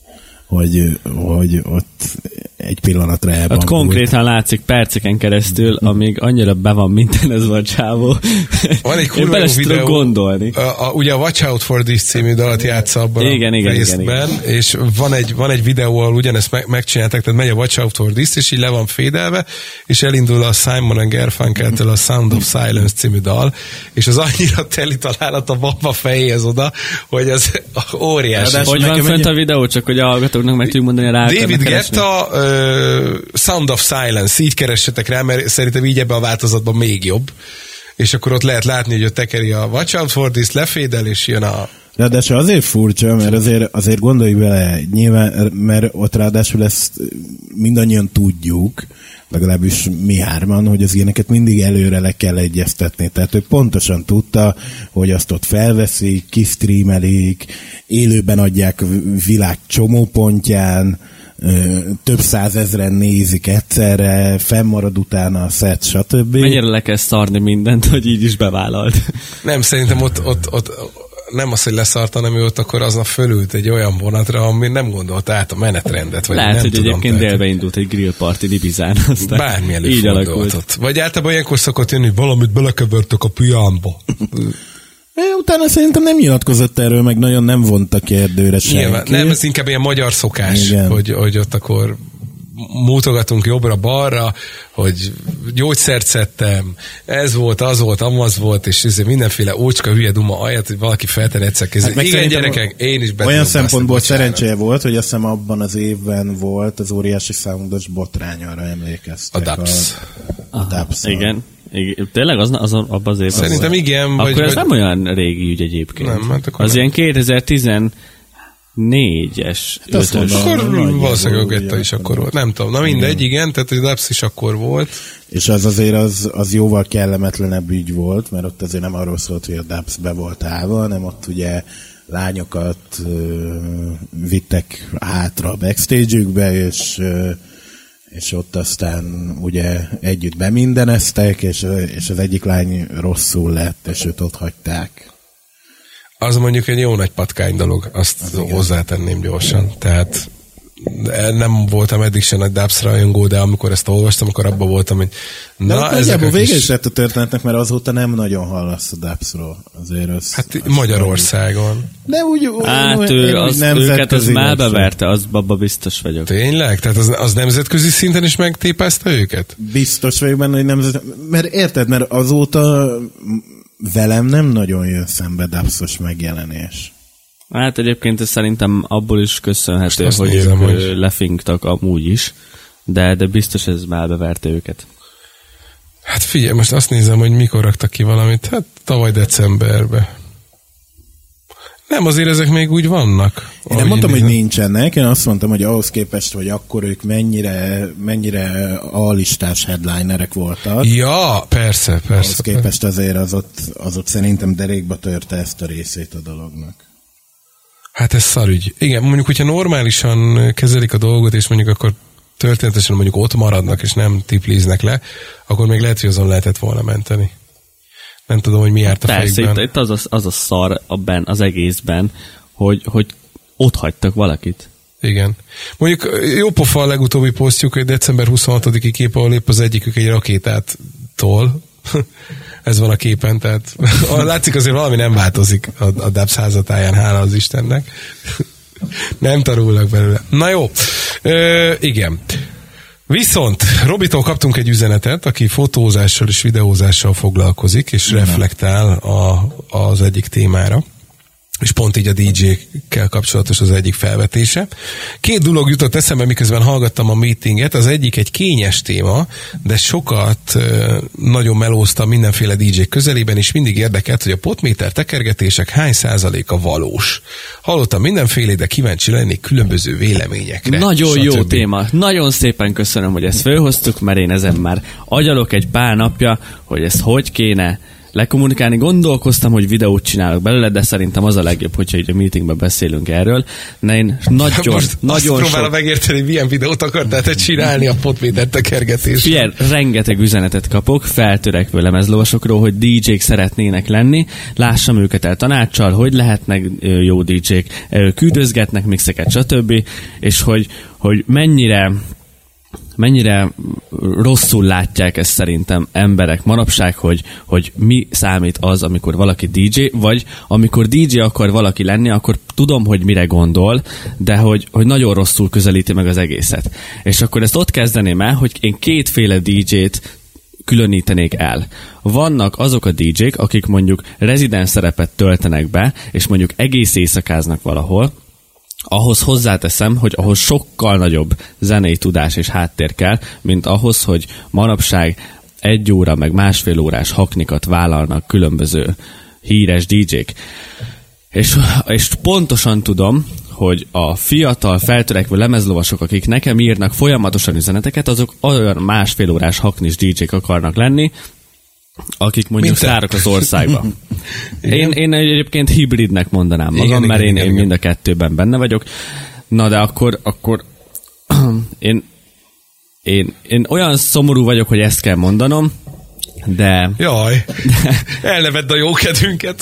Hogy ott egy pillanatra elbambult. Ott konkrétan látszik perceken keresztül, amíg annyira be van minden ez a csávó. Van egy kurva jó videó, gondolni. Ugye a Watch Out for This című dalt játsza abban igen, a részben, igen. És van egy videó, ahol ugyanezt megcsinálták, tehát megy a Watch Out for This, és így le van fédelve, és elindul a Simon & Garfunkeltől a Sound of Silence című dal, és az annyira teli találat a baba fejéhez oda, hogy az óriási. Hogy van fönt a videó, csak hogy a hallgatóknak meg tudjuk mondani rá. David Guetta, Sound of Silence, így keressetek rá, mert szerintem így ebben a változatban még jobb. És akkor ott lehet látni, hogy ott tekeri a Watch Out for This, lefédel, és jön a... Ráadásul azért furcsa, mert azért gondolj bele, nyilván, mert ott ráadásul ezt mindannyian tudjuk, legalábbis mi hárman, hogy az ilyeneket mindig előre le kell egyeztetni. Tehát ő pontosan tudta, hogy azt ott felveszik, kisztrímelik, élőben adják világ csomópontján, több százezren nézik egyszerre, fennmarad utána a szett, stb. Mennyire le kell szarni mindent, hogy így is bevállalt? Nem, szerintem ott nem az, hogy leszart, hanem ő ott akkor aznap fölült egy olyan vonatra, ami nem gondolta át a menetrendet. Vagy lehet, nem hogy tudom, egyébként délbe indult egy grill party Ibizán. Bármi előfordult ott. Vagy általában ilyenkor szokott jönni, hogy valamit belekevertök a piámba. Utána szerintem nem nyilatkozott erről, meg nagyon nem vonta kérdőre senki. Nem, ez inkább ilyen magyar szokás, hogy ott akkor mutogatunk jobbra-balra, hogy gyógyszert szedtem, ez volt, az volt, amaz volt, és mindenféle ócska, hülye, duma alját, hogy valaki felten egyszer kézzel. Hát igen, gyerekek, én is olyan szempontból szerencséje volt, hogy azt hiszem abban az évben volt az óriási soundos botrány, arra emlékeztek. A Dubs. Igen. Tényleg abban az évben? Szerintem igen. Akkor ez nem olyan régi ügy egyébként. Nem, hát akkor az ilyen 2014-es, 5-ös. Akkor valószínűleg a Getta is akkor volt. Nem tudom. Na mindegy, igen, tehát a Dubs is akkor volt. És az azért az jóval kellemetlenebb ügy volt, mert ott azért nem arról szólt, hogy a Dubs be volt állva, hanem ott ugye lányokat vittek hátra a backstage-ükbe, és ott aztán ugye együtt bemindeneztek, és az egyik lány rosszul lett, és őt ott hagyták. Az mondjuk egy jó nagy patkány dolog, azt hozzátenném gyorsan. Tehát nem voltam eddig sem nagy Dubs rajongó, de amikor ezt olvastam, akkor abban voltam, hogy na, ezek a vége is lett a történetnek, mert azóta nem nagyon hallasz a Dubsról. Azért hát Magyarországon. De úgy őket az már beverte, az abba biztos vagyok. Tényleg? Tehát az nemzetközi szinten is megtépázta őket? Biztos vagyok benne, hogy mert érted, mert azóta velem nem nagyon jön szembe Dubsos megjelenés. Hát egyébként ez szerintem abból is köszönhető, hogy ők lefingtak amúgy is, de biztos ez már beverte őket. Hát figyelj, most azt nézem, hogy mikor raktak ki valamit. Hát tavaly decemberben. Nem, azért ezek még úgy vannak. Én nem mondtam, hogy nincsenek, én azt mondtam, hogy ahhoz képest, hogy akkor ők mennyire A-listás headlinerek voltak. Ja, persze. Ahhoz képest azért az ott szerintem derékba törte ezt a részét a dolognak. Hát ez szarügy. Igen, mondjuk, hogyha normálisan kezelik a dolgot, és mondjuk akkor történetesen mondjuk ott maradnak, és nem tiplíznek le, akkor még lehet, hogy azon lehetett volna menteni. Nem tudom, hogy mi járt a fejükben. Persze, itt az a szar az egészben, hogy ott hagytak valakit. Igen. Mondjuk jó pofa a legutóbbi posztjuk, hogy december 26-i kép, ahol épp az egyikük egy rakétát tol. Ez van a képen, tehát látszik azért valami nem változik a Dubs házatáján, hála az Istennek. Nem tanulnak belőle. Na jó, igen. Viszont Robitól kaptunk egy üzenetet, aki fotózással és videózással foglalkozik, és reflektál az egyik témára. És pont így a DJ-kkel kapcsolatos az egyik felvetése. 2 dolog jutott eszembe, miközben hallgattam a meetinget. Az egyik egy kényes téma, de sokat nagyon melóztam mindenféle DJ közelében, és mindig érdekelt, hogy a potméter tekergetések hány százaléka valós. Hallottam mindenféle, de kíváncsi lennék különböző véleményekre. Nagyon jó téma. Nagyon szépen köszönöm, hogy ezt fölhoztuk, mert én ezen már agyalok egy pár napja, hogy ezt hogy kéne lekommunikálni. Gondolkoztam, hogy videót csinálok belőle, de szerintem az a legjobb, hogyha így a meetingben beszélünk erről. Én nagyon próbálom megérteni, milyen videót akartál te csinálni a potméter tekergetésre. Figyelj, rengeteg üzenetet kapok feltörekvő lemezlovasokról, hogy DJ-k szeretnének lenni, lássam őket el tanácssal, hogy lehetnek jó DJ-k, küldözgetnek mixeket, stb. És hogy mennyire rosszul látják ezt szerintem emberek manapság, hogy mi számít az, amikor valaki DJ, vagy amikor DJ akar valaki lenni, akkor tudom, hogy mire gondol, de hogy nagyon rosszul közelíti meg az egészet. És akkor ezt ott kezdeném el, hogy én 2 DJ-t különítenék el. Vannak azok a DJ-k, akik mondjuk rezidens szerepet töltenek be, és mondjuk egész éjszakáznak valahol, ahhoz hozzáteszem, hogy ahhoz sokkal nagyobb zenei tudás és háttér kell, mint ahhoz, hogy manapság 1 óra meg 1,5 órás haknikat vállalnak különböző híres DJ-k. És pontosan tudom, hogy a fiatal, feltörekvő lemezlovasok, akik nekem írnak folyamatosan üzeneteket, azok olyan 1,5 órás haknis DJ-k akarnak lenni, akik mondjuk sztárok az országban. Én egyébként hibridnek mondanám magam, mert én mind a 2-ben benne vagyok. Na de akkor én olyan szomorú vagyok, hogy ezt kell mondanom, de... Jaj, elnevedd a jó kedvünket.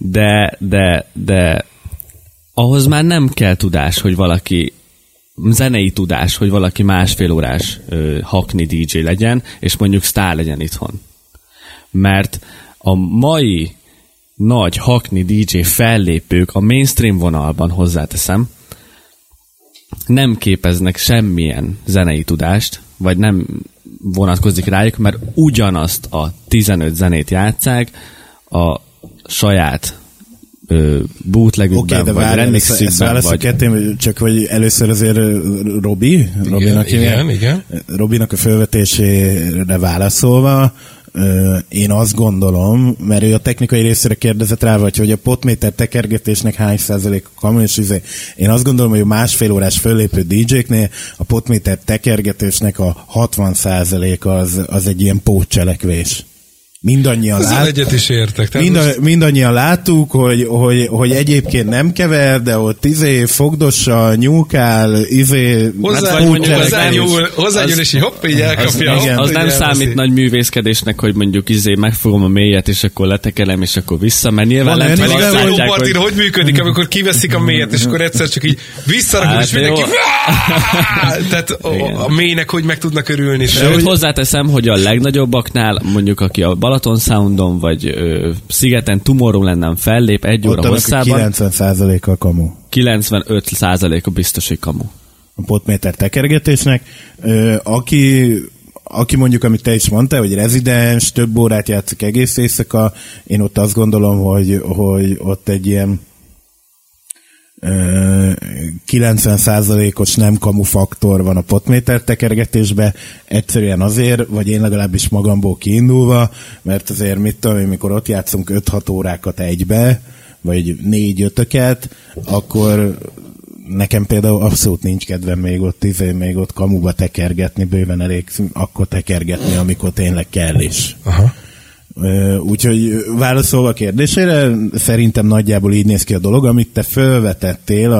De ahhoz már nem kell tudás, hogy valaki zenei tudás, hogy valaki 1,5 órás hakni DJ legyen, és mondjuk sztár legyen itthon. Mert a mai nagy hakni DJ fellépők a mainstream vonalban, hozzáteszem, nem képeznek semmilyen zenei tudást, vagy nem vonatkozik rájuk, mert ugyanazt a 15 zenét játsszák a saját bootlegükben, vagy remixükben. Vagy... Csak hogy először azért Robinak a felvetésére válaszolva, én azt gondolom, mert ő a technikai részére kérdezett rá, vagy hogy a potméter tekergetésnek hány százalék a kamu, és én azt gondolom, hogy a másfél órás föllépő DJ-knél a potméter tekergetésnek a 60% az egy ilyen pótcselekvés. Mindannyian egyet is értek. Mindannyian láttuk, hogy egyébként nem kever, de ott fogdossal, nyúlkál, hozzányúl, és hopp, így elkapja. Az nem számít nagy művészkedésnek, hogy mondjuk megfogom a mélyet, és akkor letekelem, és akkor vissza, mert nyilván lehet, hogy azt látják, hogy működik, amikor kiveszik a mélyet, és akkor egyszer csak így visszarakod, és mindenki tehát a mélynek, hogy meg tudnak örülni. Sőt, hozzáteszem, hogy a legnagyobbaknál, mondjuk aki a Balaton Soundon, vagy Szigeten Tomorrowland-en fellép egy óra hosszában. 90%-a kamu. 95%-a biztos, hogy kamu. A potméter tekergetésnek. Aki mondjuk, amit te is mondtál, hogy rezidens, több órát játszik egész éjszaka, én ott azt gondolom, hogy ott egy ilyen 90%-os nem kamu faktor van a potméter tekergetésben, egyszerűen azért, vagy én legalábbis magamból kiindulva, mert azért mit tudom én, mikor ott játszunk 5-6 órákat egybe, vagy 4-5-öket, akkor nekem például abszolút nincs kedvem még ott kamuba tekergetni, bőven elég akkor tekergetni, amikor tényleg kell is. Aha. Úgyhogy válaszolva a kérdésére, szerintem nagyjából így néz ki a dolog, amit te felvetettél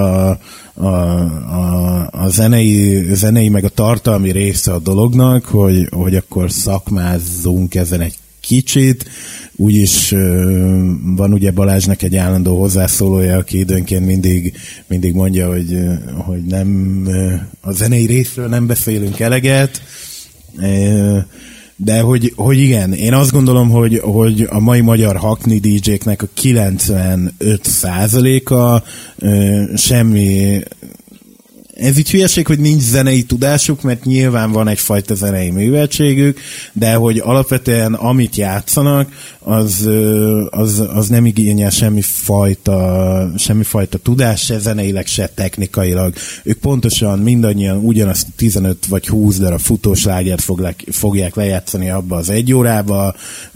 a zenei meg a tartalmi része a dolognak, hogy akkor szakmázzunk ezen egy kicsit. Úgyis van ugye Balázsnak egy állandó hozzászólója, aki időnként mindig mondja, hogy nem a zenei részről nem beszélünk eleget, de hogy igen, én azt gondolom, hogy a mai magyar hakni DJ-knek a 95%-a semmi. Ez így hülyeség, hogy nincs zenei tudásuk, mert nyilván van egyfajta zenei műveltségük, de hogy alapvetően amit játszanak, az nem igényel semmifajta tudás, se zeneileg, se technikailag. Ők pontosan mindannyian ugyanazt 15 vagy 20 darab futóslágert fogják lejátszani abba az egy órába,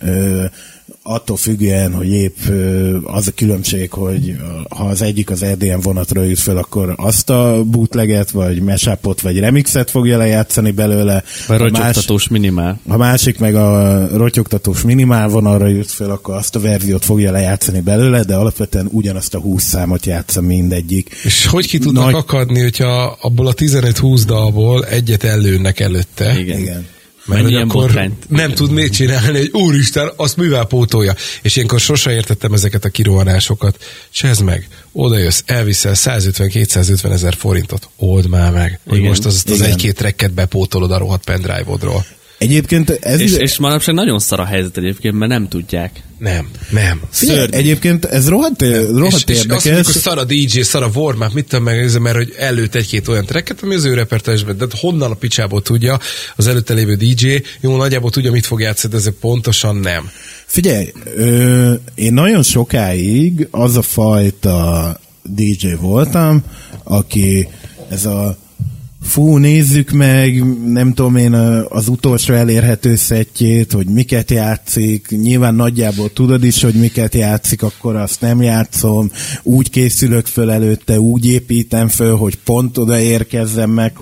attól függően, hogy épp az a különbség, hogy ha az egyik az EDM vonatra jut föl, akkor azt a bootleget, vagy mashupot, vagy remixet fogja lejátszani belőle. Vagy rotyogtatós minimál. Ha másik meg a rotyogtatós minimál vonalra jut föl, akkor azt a verziót fogja lejátszani belőle, de alapvetően ugyanazt a 20 számot játsza mindegyik. És hogy ki tudnak akadni, hogyha abból a 15-20 dalból egyet ellőnek előtte? Igen. Mert akkor nem tud még csinálni, hogy úristen, azt mivel pótolja. És ilyenkor sose értettem ezeket a kirohanásokat. Csezd meg, oda jössz, elviszel 150-250 ezer forintot, old már meg. Hogy most az egy-két tracket bepótolod a rohadt pendrive-odról. Egyébként ez és manapság nagyon szar a helyzet egyébként, mert nem tudják. Nem. Egyébként ez rohadt érdekes. És azt mondjuk, hogy szar a DJ, szar a warm-up, mit tudom meg, mert hogy előtt egy-két olyan tracket, ami az ő repertoárjában, de honnan a picsából tudja az előtte lévő DJ, jó, nagyjából tudja, mit fog játszani, de ezek pontosan nem. Figyelj, én nagyon sokáig az a fajta DJ voltam, aki ez a nézzük meg, nem tudom én az utolsó elérhető szettjét, hogy miket játszik, nyilván nagyjából tudod is, hogy miket játszik, akkor azt nem játszom, úgy készülök föl előtte, úgy építem föl, hogy pont oda érkezzem meg,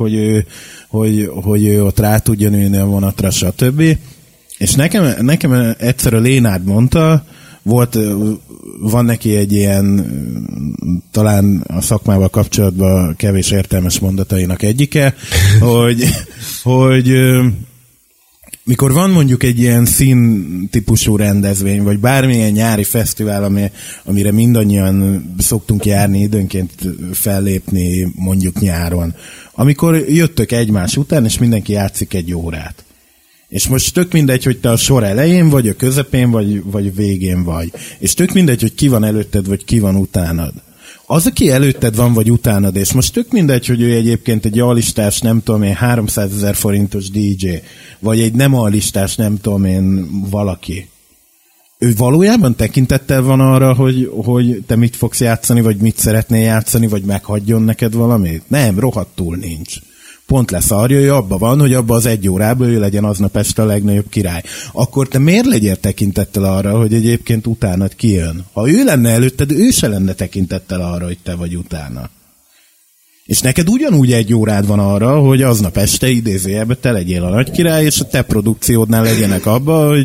hogy ő ott rá tudjon ülni a vonatra, stb. És nekem egyszer a Lénád mondta, van neki egy ilyen, talán a szakmával kapcsolatban kevés értelmes mondatainak egyike, hogy mikor van mondjuk egy ilyen színtípusú rendezvény, vagy bármilyen nyári fesztivál, amire mindannyian szoktunk járni, időnként fellépni mondjuk nyáron, amikor jöttök egymás után, és mindenki játszik egy órát. És most tök mindegy, hogy te a sor elején vagy, a közepén vagy végén vagy. És tök mindegy, hogy ki van előtted, vagy ki van utánad. Az, aki előtted van, vagy utánad, és most tök mindegy, hogy ő egyébként egy A-listás, nem tudom én, 300 000 forintos DJ, vagy egy nem A-listás, nem tudom én, valaki. Ő valójában tekintettel van arra, hogy te mit fogsz játszani, vagy mit szeretnél játszani, vagy meghagyjon neked valamit? Nem, rohadtul nincs. Pont leszarja, hogy abban van, hogy abban az 1 órában ő legyen aznap este a legnagyobb király. Akkor te miért legyél tekintettel arra, hogy egyébként utánad kijön? Ha ő lenne előtted, ő se lenne tekintettel arra, hogy te vagy utána. És neked ugyanúgy 1 órád van arra, hogy aznap este idézőjelben te legyél a nagy király, és a te produkciódnál legyenek abba,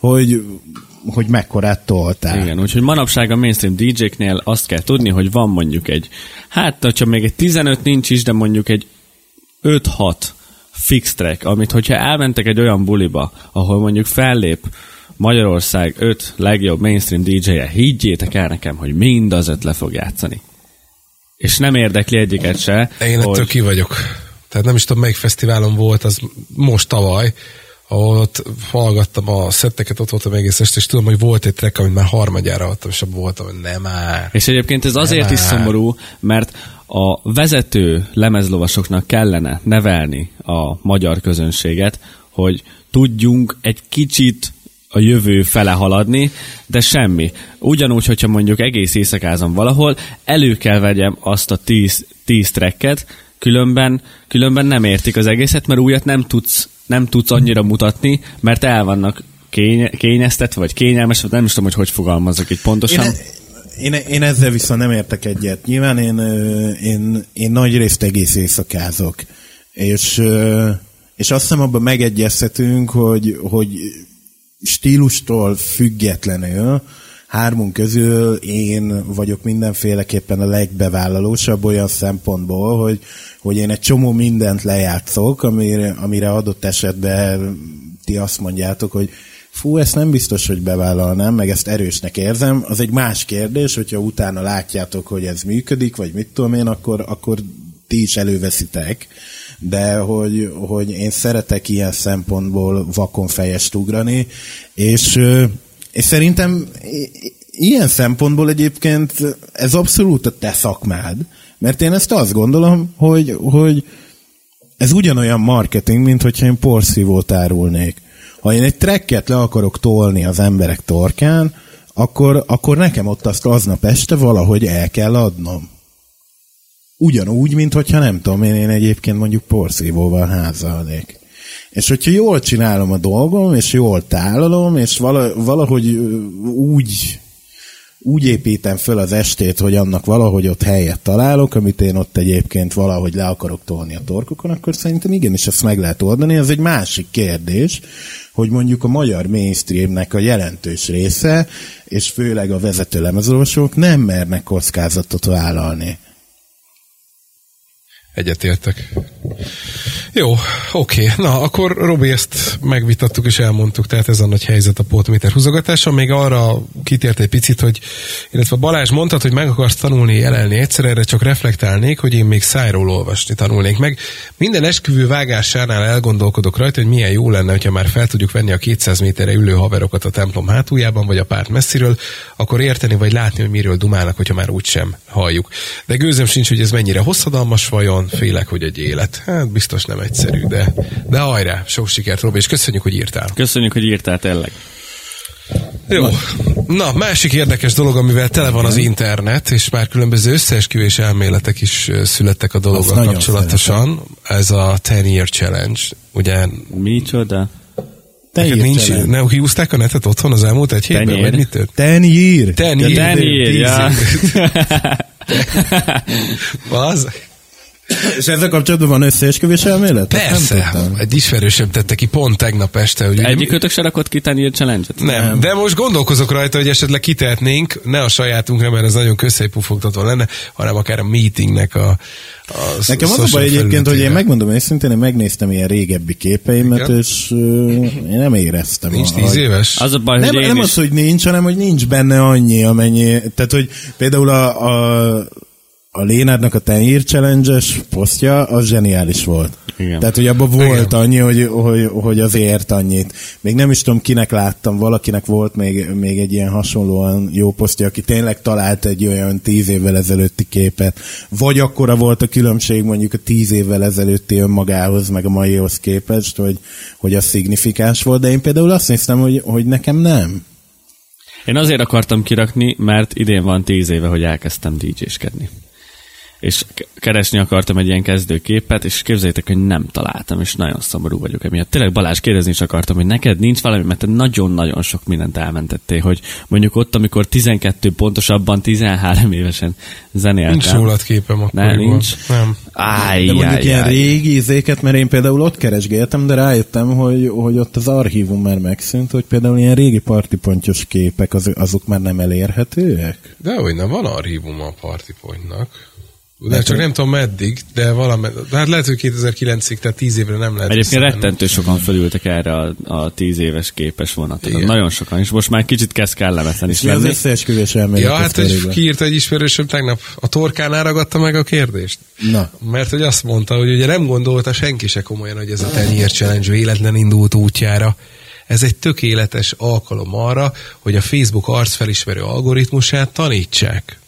hogy mekkorát toltál. Igen, úgyhogy manapság a mainstream DJ-knél azt kell tudni, hogy van mondjuk hogyha még egy 15 nincs is, de mondjuk egy 5-6 fix track, amit hogyha elmentek egy olyan buliba, ahol mondjuk fellép Magyarország 5 legjobb mainstream DJ-je, higgyétek el nekem, hogy mind az 5 le fog játszani. És nem érdekli egyiket se. Én ettől ki vagyok. Tehát nem is tudom, melyik fesztiválon volt, az most tavaly, ahol ott hallgattam a szetteket, ott voltam egész este, és tudom, hogy volt egy track, amit már harmadjára adtam, és abban voltam, hogy nem már. És egyébként ez azért is szomorú, mert a vezető lemezlovasoknak kellene nevelni a magyar közönséget, hogy tudjunk egy kicsit a jövő fele haladni, de semmi. Ugyanúgy, hogyha mondjuk egész éjszakázom valahol, elő kell vegyem azt a 10 tracket, különben nem értik az egészet, mert újat nem tudsz annyira mutatni, mert el vannak kényeztetve, vagy kényelmes, vagy nem is tudom, hogy fogalmazzak itt pontosan. Én ezzel viszont nem értek egyet. Nyilván én nagy részt egész éjszakázok. És azt hiszem abban megegyezhetünk, hogy stílustól függetlenül hármunk közül én vagyok mindenféleképpen a legbevállalósabb olyan szempontból, hogy én egy csomó mindent lejátszok, amire adott esetben ti azt mondjátok, hogy fú, ezt nem biztos, hogy bevállalnám, meg ezt erősnek érzem. Az egy más kérdés, hogyha utána látjátok, hogy ez működik, vagy mit tudom én, akkor ti is előveszitek. De hogy én szeretek ilyen szempontból vakon fejest ugrani, és szerintem ilyen szempontból egyébként ez abszolút a te szakmád, mert én ezt azt gondolom, hogy ez ugyanolyan marketing, mint hogyha én porszívót árulnék. Ha én egy tracket le akarok tolni az emberek torkán, akkor nekem ott azt aznap este valahogy el kell adnom. Ugyanúgy, mint hogyha nem tudom, én egyébként mondjuk porszívóval házalnék. És hogyha jól csinálom a dolgom, és jól tálalom, és valahogy úgy építem föl az estét, hogy annak valahogy ott helyet találok, amit én ott egyébként valahogy le akarok tolni a torkokon, akkor szerintem igenis ezt meg lehet oldani. Ez egy másik kérdés, hogy mondjuk a magyar mainstreamnek a jelentős része, és főleg a vezető lemezolvasók nem mernek kockázatot vállalni. Egyetértek. Jó, oké. Na, akkor Robi, ezt megvitattuk és elmondtuk, tehát ez a nagy helyzet a pótméter húzogatása. Még arra kitért egy picit, hogy illetve Balázs mondtad, hogy meg akarsz tanulni, jelenni egyszer, erre csak reflektálnék, hogy én még szájról olvasni tanulnék meg. Minden esküvő vágásánál elgondolkodok rajta, hogy milyen jó lenne, hogyha már fel tudjuk venni a 200 méterre ülő haverokat a templom hátuljában, vagy a párt messziről, akkor érteni vagy látni, hogy miről dumálnak, hogyha már úgysem halljuk. De gőzöm sincs, hogy ez mennyire hosszadalmas vajon, félek, hogy egy élet. Hát biztos nem egyszerű, de hajrá, sok sikert, Robi, és köszönjük, hogy írtál. Köszönjük, hogy írtál, tényleg. Jó. Na, másik érdekes dolog, amivel tele van az internet, és már különböző összeesküvés elméletek is születtek a dologgal kapcsolatosan. Ez a 10 Year Challenge. Ugye... Micsoda? Nincs, nem hívták a netet otthon az elmúlt egy hétben, vagy mit tört? 10 Year. 10 Year, ja. Az... És ezzel kapcsolatban van összeesküvés elmélet? Persze, egy ismerősöm tette ki pont tegnap este. Hogy egyikőtök se rakott ki 10 Year Challenge-et? Nem, de most gondolkozok rajta, hogy esetleg kitehetnénk, ne a sajátunkra, mert ez nagyon közhelypufogtató lenne, hanem akár a meetingnek a nekem az a baj egyébként, hogy én megmondom őszintén, én megnéztem ilyen régebbi képeimet, és én nem éreztem. Nincs 10 éves? Az a baj, nem, hogy nem az, hogy nincs, hanem hogy nincs benne annyi, amennyi. Tehát, hogy például a Lénárnak a 10 Year Challenge-es posztja, az zseniális volt. Igen. Tehát, hogy abban volt annyi, hogy azért annyit. Még nem is tudom, kinek láttam, valakinek volt még egy ilyen hasonlóan jó posztja, aki tényleg talált egy olyan 10 évvel ezelőtti képet. Vagy akkora volt a különbség mondjuk a 10 évvel ezelőtti önmagához, meg a maihoz képest, hogy az szignifikáns volt, de én például azt néztem, hogy nekem nem. Én azért akartam kirakni, mert idén van 10 éve, hogy elkezdtem DJ-skedni. és keresni akartam egy ilyen kezdőképet, és képzeljétek, hogy nem találtam, és nagyon szomorú vagyok emiatt. Tényleg Balázs, kérdezni is akartam, hogy neked nincs valami, mert te nagyon-nagyon sok mindent elmentettél, hogy mondjuk ott, amikor 12 pontosabban 13 évesen zenéltem. Nincs rólad képem akkor. Nincs? Nem. De mondjuk ilyen régi izéket, mert én például ott keresgéltem, de rájöttem, hogy ott az archívum már megszűnt, hogy például ilyen régi partiponttyos képek, azok már nem elérhetőek? Dehogy nem, van archívum a partipontnak. De csak nem tudom meddig, de valami, hát lehet, hogy 2009-ig, tehát 10 évre nem lehet. Egyébként rettentő sokan fölültek erre a 10 éves képes vonatra. Nagyon sokan, és most már kicsit kezd kellemetlen is lenni. Az összeesküvés elmélet. Ja, hát hogy kiírta egy ismerősöm tegnap, a torkánál ragadta meg a kérdést. Na. Mert hogy azt mondta, hogy ugye nem gondolta senki se komolyan, hogy ez a 10 Year Challenge véletlen indult útjára. Ez egy tökéletes alkalom arra, hogy a Facebook arcfelismerő algoritmusát tanítsák.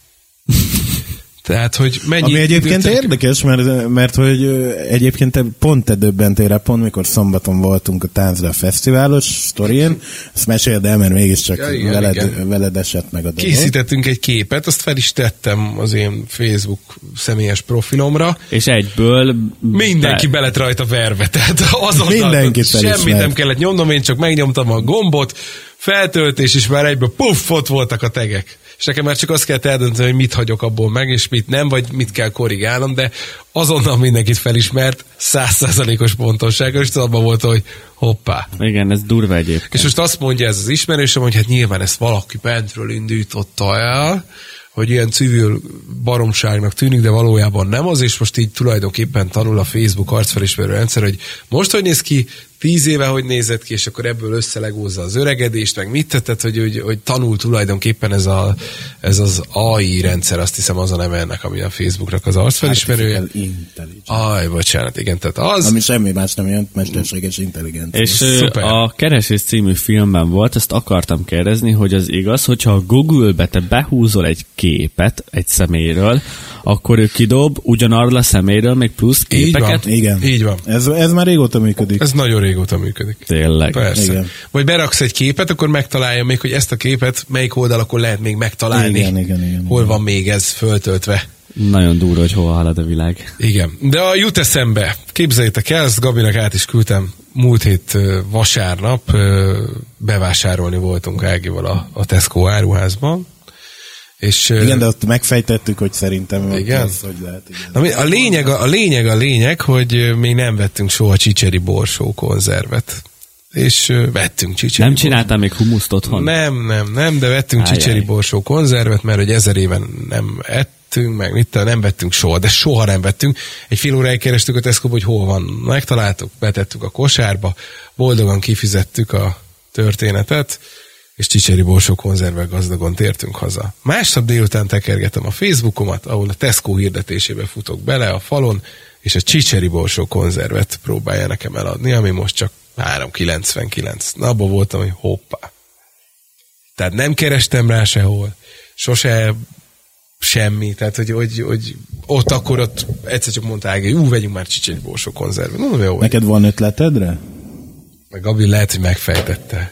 Tehát, hogy mennyi... Ami egyébként érdekes, mert hogy egyébként pont te döbbentél rá, pont mikor szombaton voltunk a Táncra Fesztiválos sztorien, ezt meséld el, mert mégiscsak veled esett meg a dolog. Készítettünk egy képet, azt fel is tettem az én Facebook személyes profilomra. És egyből... Mindenki belet rajta verve, tehát azonnal semmit nem kellett nyomnom, én csak megnyomtam a gombot, feltöltés, és már egyből puff, ott voltak a tegek. És nekem már csak azt kellett eldönteni, hogy mit hagyok abból meg, és mit nem, vagy mit kell korrigálnom, de azonnal mindenkit felismert, 100%-os pontossággal, és abban volt, hogy hoppá. Igen, ez durva egyébként. És most azt mondja ez az ismerősöm, hogy hát nyilván ezt valaki bentről indította el, hogy ilyen civil baromságnak tűnik, de valójában nem az, és most így tulajdonképpen tanul a Facebook arcfelismerő rendszer, hogy most hogy néz ki, 10 éve hogy nézett ki, és akkor ebből összelegózza az öregedést, meg mit tettet, hogy tanul tulajdonképpen ez az AI rendszer, azt hiszem az a neve ennek, ami a Facebooknak az arcfelismerője. Bocsánat, igen, tehát az. Ami semmi más nem jelent, mesterséges intelligencia. És a Keresés című filmben volt, ezt akartam kérdezni, hogy az igaz, hogyha a Google-be te behúzol egy képet egy személyről, akkor ő kidob ugyanarról a személyről még plusz képeket? Igen. Így van. Ez már régóta működik. Ez nagyon régóta működik. Tényleg. Persze. Igen. Vagy beraksz egy képet, akkor megtalálja még, hogy ezt a képet melyik oldalakon lehet még megtalálni. Igen. Hol van még ez föltöltve. Nagyon durva, hogy hova halad a világ. Igen. De a jut eszembe, képzeljétek el, ezt Gabinak át is küldtem, múlt hét vasárnap bevásárolni voltunk Ágival a Tesco áruházban. És, igen, de ott megfejtettük, hogy szerintem igen? Az, hogy lehet. Igen. A lényeg, hogy még nem vettünk soha csicseri borsó konzervet. És vettünk csicseri Nem csináltál még humuszt otthon? Nem, de vettünk csicseri borsó konzervet, mert hogy 1000 éven nem ettünk, meg nem vettünk soha, de soha nem vettünk. Egy fél óráig kerestük a Tesco-ba, hogy hol van. Megtaláltuk, betettük a kosárba, boldogan kifizettük a történetet, és csicseri borsó konzervvel gazdagon tértünk haza. Másnap délután tekergetem a Facebookomat, ahol a Tesco hirdetésébe futok bele a falon, és a csicseri borsó konzervet próbálja nekem eladni, ami most csak 3,99. Na, abban voltam, hogy hoppá. Tehát nem kerestem rá sehol, sose semmi, tehát hogy ott egyszer csak mondták, hogy vegyünk már csicseri borsó konzervet. No, jó, neked van ötletedre? Meg Gabi lehet, hogy megfejtette.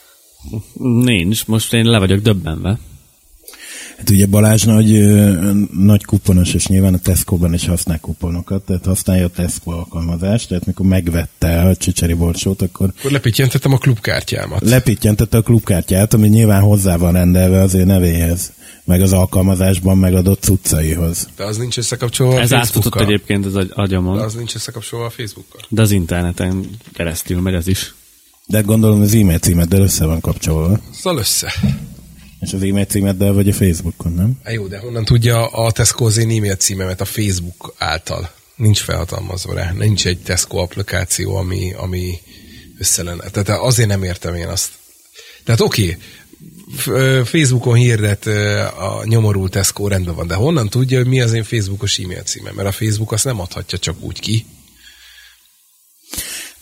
Nincs, most én le vagyok döbbenve. Hát ugye Balázs nagy kuponos, és nyilván a Tesco-ban is használ kuponokat, tehát használja a Tesco alkalmazást, tehát mikor megvette a csicseri borsót, akkor lepityentettem a klubkártyámat. Lepittyentette a klubkártyát, ami nyilván hozzá van rendelve az ő nevéhez, meg az alkalmazásban megadott cuccaihoz. De az nincs összekapcsolva a Ez Facebookkal. átfutott egyébként az agyamon. De az nincs összekapcsolva a Facebookkal. De az interneten keresztül megy az is. De gondolom az e-mail címeddel össze van kapcsolva. Szóval össze. És az e-mail címeddel vagy a Facebookon, nem? Jó, de honnan tudja a Tesco az én e-mail címemet a Facebook által? Nincs felhatalmazva rá. Nincs egy Tesco applikáció, ami össze lenne. Tehát azért nem értem én azt. Tehát oké, Facebookon hirdet a nyomorult Tesco, rendben van, de honnan tudja, hogy mi az én Facebookos e-mail címem? Mert a Facebook azt nem adhatja csak úgy ki.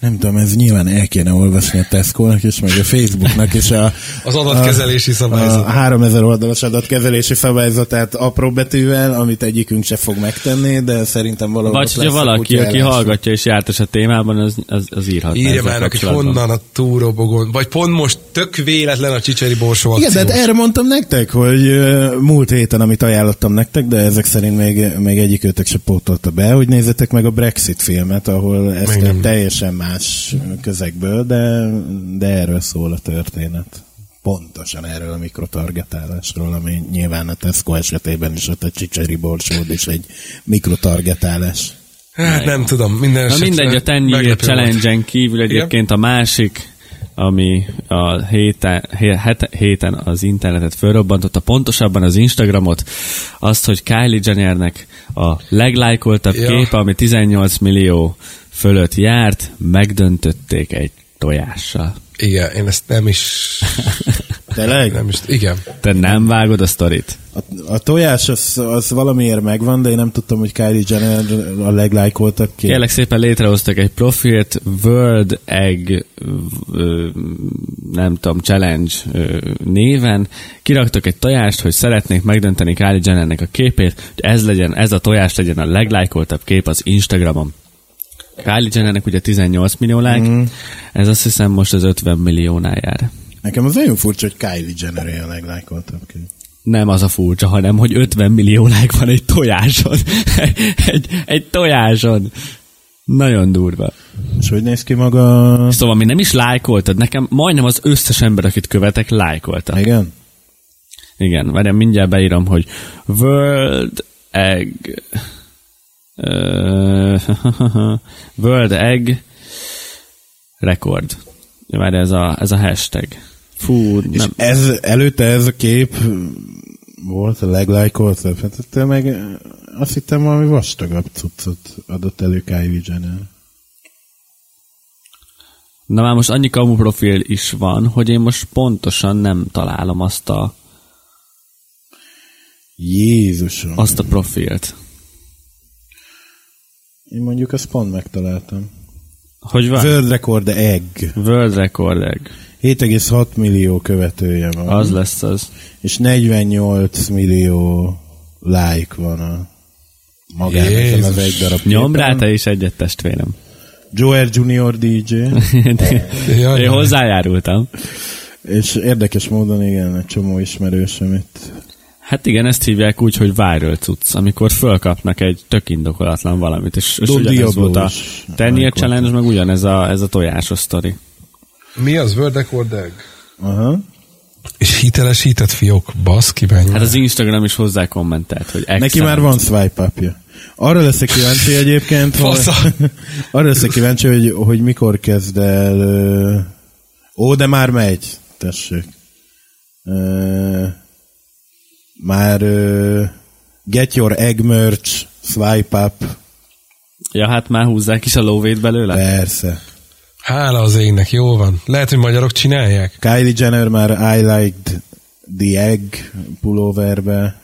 Nem tudom, ez nyilván el kéne olvasni a Tesco-nak is, meg a Facebooknak is az adatkezelési szabályzat. A 3000 oldalas adatkezelési szabályzatát apró betűvel, amit egyikünk se fog megtenni, de szerintem valahol vagy hogyha valaki, aki hallgatja és jártas a témában, az írhat. Írja már neki, honnan a túróbogon, vagy pont most tök véletlen a csicseri borsó akciós. Igen, de hát erre mondtam nektek, hogy múlt héten, amit ajánlottam nektek, de ezek szerint még egyikőtök se pótolta be, hogy nézzetek meg a Brexit filmet, ahol ez teljesen más közegből, de erről szól a történet. Pontosan erről a mikrotargetálásról, ami nyilván a Tesco esetében is ott a csicseri borsód is egy mikrotargetálás. Hát nem tudom, minden esetre. Mindegy, a 10 Year Challenge-en kívül egyébként a másik, ami a héten az internetet fölrobbantotta, pontosabban az Instagramot, azt, hogy Kylie Jennernek a leglájkoltabb képe, ami 18 millió fölött járt, megdöntötték egy tojással. Igen, én ezt nem is... Tényleg? Nem is, igen. Te nem vágod a sztorit? A tojás az valamiért megvan, de én nem tudtam, hogy Kylie Jenner a leglájkoltabb kép. Kérlek szépen létrehoztak egy profilt, World Egg nem tudom, Challenge néven. Kiraktak egy tojást, hogy szeretnék megdönteni Kylie Jennernek a képét, hogy ez a tojás legyen a leglájkoltabb kép az Instagramon. Kylie Jennernek ugye 18 millió like, ez azt hiszem most az 50 milliónál jár. Nekem az nagyon furcsa, hogy Kylie Jenner a leglájkoltabb kép. Nem az a furcsa, hanem hogy 50 millió like van egy tojáson. egy tojáson. Nagyon durva. És hogy néz ki maga? Szóval mi nem is lájkoltad, nekem majdnem az összes ember, akit követek, lájkolta. Igen? Igen, várjál, mindjárt beírom, hogy World Egg World Egg Record. Várj, ez a hashtag. Fú, nem. És előtte ez a kép volt a leglájkoltabb. Hát ettől meg azt hittem valami vastagabb cuccot adott elő Kylie Jenner. Na már most annyi kamu profil is van, hogy én most pontosan nem találom azt a Jézusom. Azt a profilt. Én mondjuk azt pont megtaláltam. Hogy van? World Record Egg. World Record Egg. 7,6 millió követője van. Az lesz az. És 48 millió like van a magában az egy darab képen. Nyomd rá te is egyet, testvérem. Joel Junior DJ. Én hozzájárultam. És érdekes módon igen, egy csomó ismerősöm itt. Hát igen, ezt hívják úgy, hogy viral cucc, amikor fölkapnak egy tök indokolatlan valamit, és ugyanez volt a 10 Year Challenge, meg ugyanez a tojásos sztori. Mi az? World Record Egg? Aha. És hitelesített fiók, baszki menj. Hát az Instagram is hozzá kommentelt, hogy neki már van swipe upja. Arra leszek kíváncsi egyébként, arra leszek kíváncsi, hogy mikor kezd el... de már megy. Tessék. Már get your egg merch, swipe up. Ja, hát már húzzák is a lóvét belőle? Persze. Hála az égnek, jó van. Lehet, hogy magyarok csinálják. Kylie Jenner már I liked the egg pulóverbe.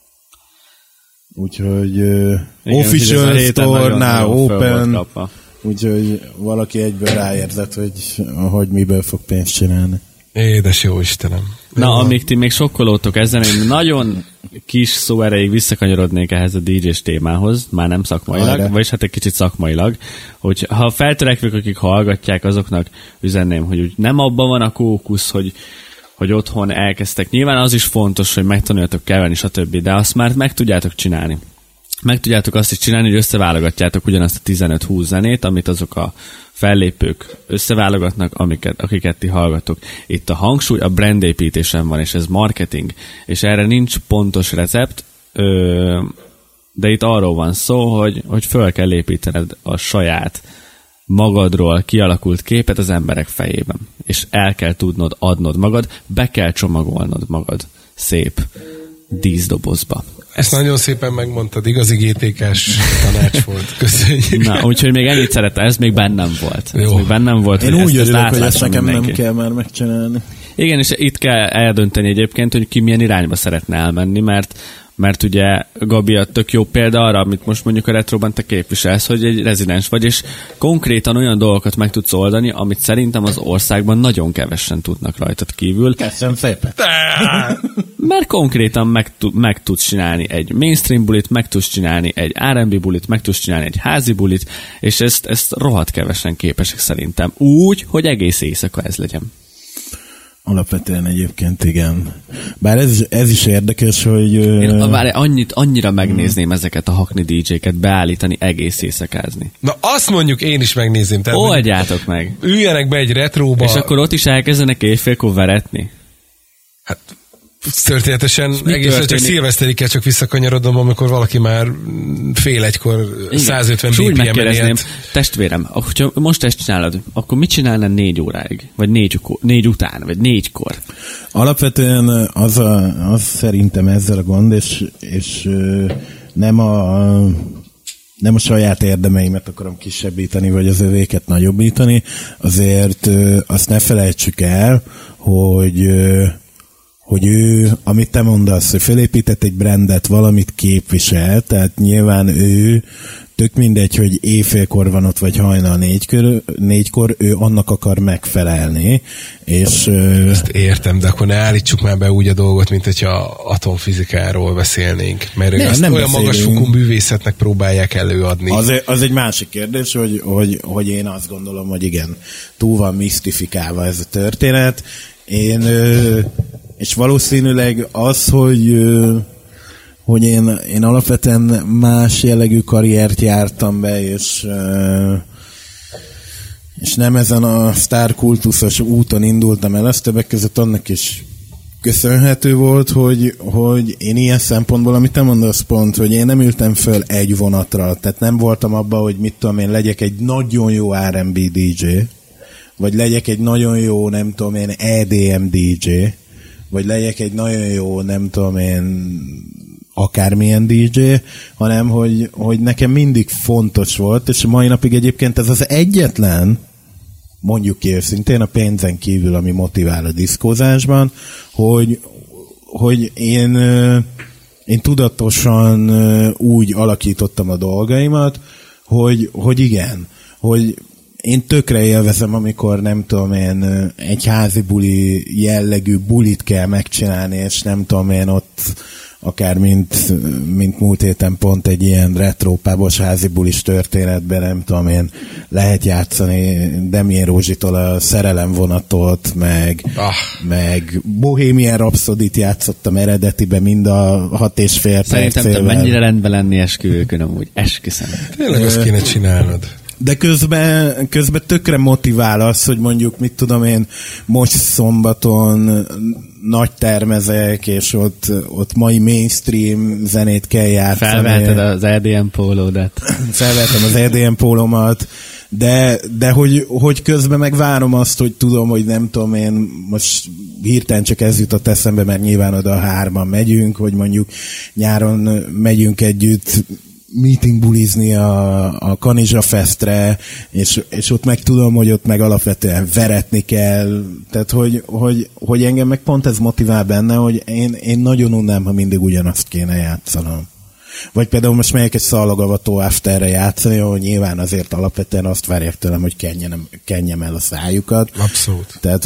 Úgyhogy official store now open. Úgyhogy valaki egyből ráérzett, hogy miből fog pénzt csinálni. Édes jó Istenem. Na, amíg ti még sokkolódtok ezen, én nagyon kis szó erejéig visszakanyarodnék ehhez a DJ-s témához, már nem szakmailag, vagyis hát egy kicsit szakmailag, hogy ha feltörekvők, akik hallgatják, azoknak üzenném, hogy úgy nem abban van a kókusz, hogy otthon elkezdtek. Nyilván az is fontos, hogy megtanuljatok keverni, stb., de azt már meg tudjátok csinálni. Meg tudjátok azt is csinálni, hogy összeválogatjátok ugyanazt a 15-20 zenét, amit azok a fellépők összeválogatnak, akiket ti hallgatok. Itt a hangsúly a brandépítésen van, és ez marketing, és erre nincs pontos recept, de itt arról van szó, hogy föl kell építened a saját magadról kialakult képet az emberek fejében, és el kell tudnod adnod magad, be kell csomagolnod magad szép díszdobozba. Ezt nagyon szépen megmondtad, igazi GTK-s tanács volt. Köszönjük. Na, úgyhogy még ennyit szeretem, ez még bennem volt. Ez még bennem volt, én úgy örülök, hogy ezt nekem nem kell már megcsinálni. Igen, és itt kell eldönteni egyébként, hogy ki milyen irányba szeretne elmenni, mert Mert ugye, Gabi, a tök jó példa arra, amit most mondjuk a retroban te képviselsz, hogy egy rezidens vagy, és konkrétan olyan dolgokat meg tudsz oldani, amit szerintem az országban nagyon kevesen tudnak rajtad kívül. Köszönöm szépen. Mert konkrétan meg tudsz csinálni egy mainstream bulit, meg tudsz csinálni egy R&B bulit, meg tudsz csinálni egy házi bulit, és ezt rohadt kevesen képesek szerintem. Úgy, hogy egész éjszaka ez legyen. Alapvetően egyébként igen. Bár ez is érdekes, hogy... Én annyira megnézném ezeket a hakni DJ-ket beállítani, egész éjszakázni. Na azt mondjuk én is megnézném. Oldjátok meg! Üljenek be egy retróba. És akkor ott is elkezdenek éjfélkor veretni? Hát történetesen egészen csak szilveszterikkel csak visszakanyarodom, amikor valaki már fél egykor 150 BPM-en élt. Testvérem, hogyha most ezt csinálod, akkor mit csinálnál 4 óráig? Vagy 4 után? Vagy 4-kor? Alapvetően az szerintem ezzel a gond, és nem a saját érdemeimet akarom kisebbíteni, vagy az övéket nagyobbítani, azért azt ne felejtsük el, hogy ő, amit te mondasz, hogy felépített egy brandet, valamit képvisel, tehát nyilván ő, tök mindegy, hogy éjfélkor van ott, vagy hajnal 4-kor, ő annak akar megfelelni, és... Ezt értem, de akkor ne állítsuk már be úgy a dolgot, mint hogyha atomfizikáról beszélnénk, mert nem olyan magasfokú művészetnek próbálják előadni. Az egy másik kérdés, hogy én azt gondolom, hogy igen, túl van misztifikálva ez a történet. És valószínűleg az, hogy én alapvetően más jellegű karriert jártam be, és nem ezen a sztárkultuszos úton indultam el, az többek között annak is köszönhető volt, hogy én ilyen szempontból, amit te mondasz pont, hogy én nem ültem föl egy vonatra, tehát nem voltam abban, hogy mit tudom én, legyek egy nagyon jó R&B DJ, vagy legyek egy nagyon jó, nem tudom én, EDM DJ, vagy legyek egy nagyon jó, nem tudom én, akármilyen DJ, hanem hogy nekem mindig fontos volt, és a mai napig egyébként ez az egyetlen, mondjuk ki őszintén, a pénzen kívül, ami motivál a diszkózásban, hogy én tudatosan úgy alakítottam a dolgaimat, hogy igen, hogy én tökre élvezem, amikor nem tudom én, egy házi buli jellegű bulit kell megcsinálni, és nem tudom én ott akár mint múlt héten pont egy ilyen retrópábos házi bulis történetben, nem tudom én, lehet játszani Demjén Rózsitól a Szerelem vonatot, meg Bohemian Rhapsodit játszottam eredetiben mind a 6,5 percével. Szerintem mennyire rendben lenni esküvőkön amúgy, esküszöm. Tényleg azt kéne csinálnod. De közben tökre motivál az, hogy mondjuk, mit tudom én, most szombaton nagy termezek, és ott mai mainstream zenét kell játszani. Felvetted az EDM pólódat. Felvettem az EDM pólómat, de hogy közben meg várom azt, hogy tudom, hogy nem tudom én, most hirtelen csak ez jutott eszembe, mert nyilván oda 3-an megyünk, hogy mondjuk nyáron megyünk együtt meeting bulizni a Kanizsa Festre, és ott meg tudom, hogy ott meg alapvetően veretni kell, tehát hogy engem meg pont ez motivál benne, hogy én nagyon unnám, ha mindig ugyanazt kéne játszanom. Vagy például most megyek egy szallagavató afterre játszani, ahol nyilván azért alapvetően azt várják tőlem, hogy kenjem el a szájukat. Abszolút. Tehát,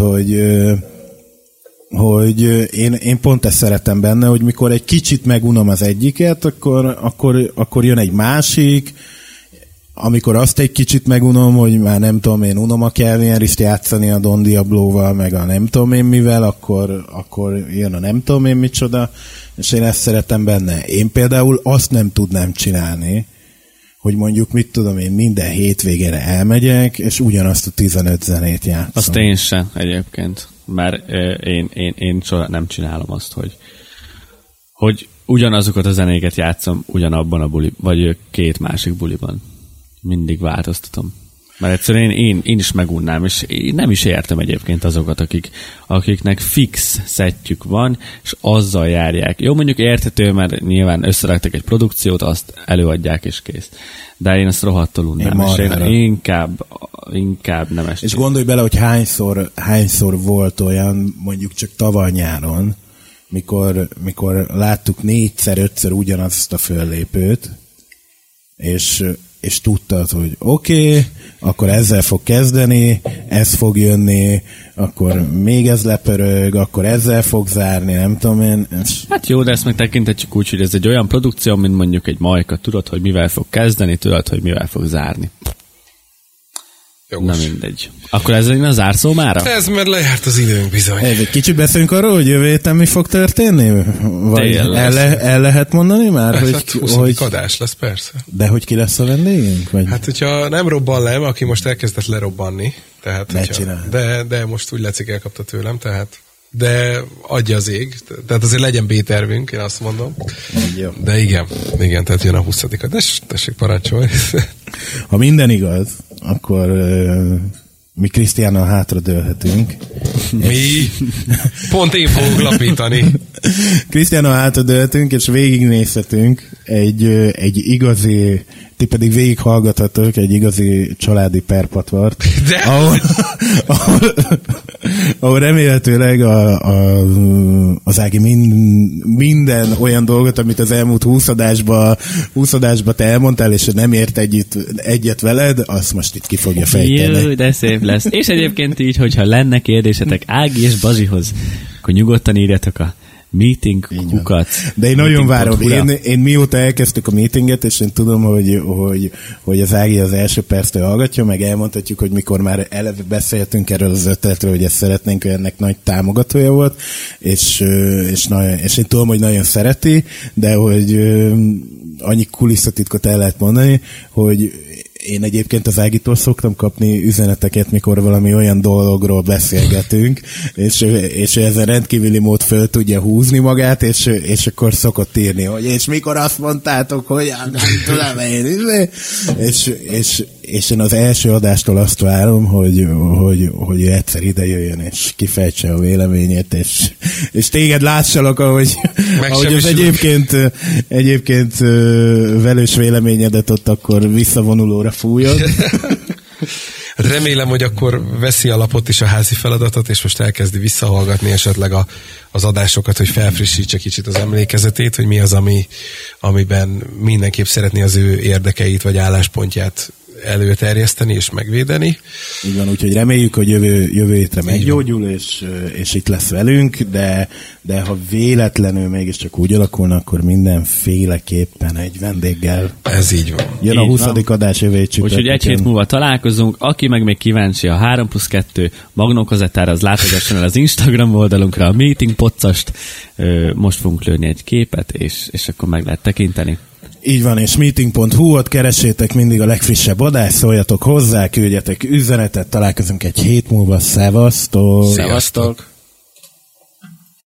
hogy én pont ezt szeretem benne, hogy mikor egy kicsit megunom az egyiket, akkor jön egy másik, amikor azt egy kicsit megunom, hogy már nem tudom én, unom a Calvin Harrist játszani a Don Diablóval, meg a nem tudom én mivel, akkor jön a nem tudom én micsoda, és én ezt szeretem benne. Én például azt nem tudnám csinálni, hogy mondjuk, mit tudom én, minden hétvégére elmegyek, és ugyanazt a 15 zenét játszom. Azt én sem egyébként, mert én soha nem csinálom azt, hogy ugyanazokat a zenéket játszom ugyanabban a buli, vagy 2 másik buliban. Mindig változtatom. Mert egyszerűen én is megunnám, és én nem is értem egyébként azokat, akiknek fix szettjük van, és azzal járják. Jó, mondjuk érthető, mert nyilván összeraktak egy produkciót, azt előadják, és kész. De én ezt rohadtul unnám, és én inkább nem ezt. És gondolj bele, hogy hányszor volt olyan, mondjuk csak tavaly nyáron, mikor láttuk 4-5-ször ugyanazt a föllépőt, és tudtad, hogy oké, akkor ezzel fog kezdeni, ez fog jönni, akkor még ez lepörög, akkor ezzel fog zárni, nem tudom én. Hát jó, de ezt meg tekintetjük úgy, hogy ez egy olyan produkció, mint mondjuk egy Majka, tudod, hogy mivel fog kezdeni, tudod, hogy mivel fog zárni. Jogos. Na mindegy. Akkor ez egy zárszó mára? Ez mert lejárt az időnk bizony. Egy kicsit beszélünk arról, hogy jövő héten mi fog történni? Vagy el lehet mondani már? Hogy adás lesz, persze. De hogy ki lesz a vendégünk? Vagy? Hát, hogyha nem robban le, aki most elkezdett lerobbanni, tehát, de most úgy látszik elkapta tőlem, tehát de adja az ég, tehát azért legyen B-tervünk, én azt mondom. Jó. De igen, tehát jön a 20-a, de tessék parancsolni. Ha minden igaz, akkor mi Krisztiánnal hátradőlhetünk. Mi? Pont én fogok lapítani. Krisztiánnal hátradőlhetünk, és végignézhetünk egy igazi, ti pedig végighallgathatok egy igazi családi perpatvart, ahol remélhetőleg az Ági minden olyan dolgot, amit az elmúlt 20 adásba te elmondtál, és nem ért egyet veled, azt most itt ki fogja fejteni. Jó, de szép lesz. És egyébként így, hogyha lenne kérdésetek Ági és Bazsihoz, akkor nyugodtan írjatok a meeting-kukat. De én nagyon várom. Én mióta elkezdtük a meetinget, és én tudom, hogy az Ági az első perctől hallgatja, meg elmondhatjuk, hogy mikor már eleve beszéltünk erről az ötletről, hogy ezt szeretnénk, hogy ennek nagy támogatója volt, és én tudom, hogy nagyon szereti, de hogy annyi kulisszatitkot el lehet mondani, hogy én egyébként az Ágitól szoktam kapni üzeneteket, mikor valami olyan dologról beszélgetünk, és ezen rendkívüli mód föl tudja húzni magát, és akkor szokott írni, hogy és mikor azt mondtátok, hogy nem tudom én, és én az első adástól azt várom, hogy egyszer ide jöjjön, és kifejtse a véleményét, és téged lássalak, ahogy az egyébként velős véleményedet ott akkor visszavonulóra fújod. Remélem, hogy akkor veszi a lapot is a házi feladatot, és most elkezdi visszahallgatni esetleg az adásokat, hogy felfrissítse kicsit az emlékezetét, hogy mi az, amiben mindenképp szeretné az ő érdekeit vagy álláspontját előterjeszteni és megvédeni. Így van, úgyhogy reméljük, hogy jövő hétre meggyógyul, és itt lesz velünk, de ha véletlenül mégiscsak úgy alakulna, akkor mindenféleképpen egy vendéggel. Ez így van. Jön a 20. adás jövő csütörtökön. Úgyhogy egy hét múlva találkozunk. Aki meg még kíváncsi a 3+2 magnókazettára, az látogasson el az Instagram oldalunkra, a Meeting Poccast. Most fogunk lőni egy képet, és akkor meg lehet tekinteni. Így van, és meeting.hu, ott keressétek mindig a legfrissebb adást, szóljatok hozzá, küldjetek üzenetet, találkozunk egy hét múlva, szevasztok! Szevasztok!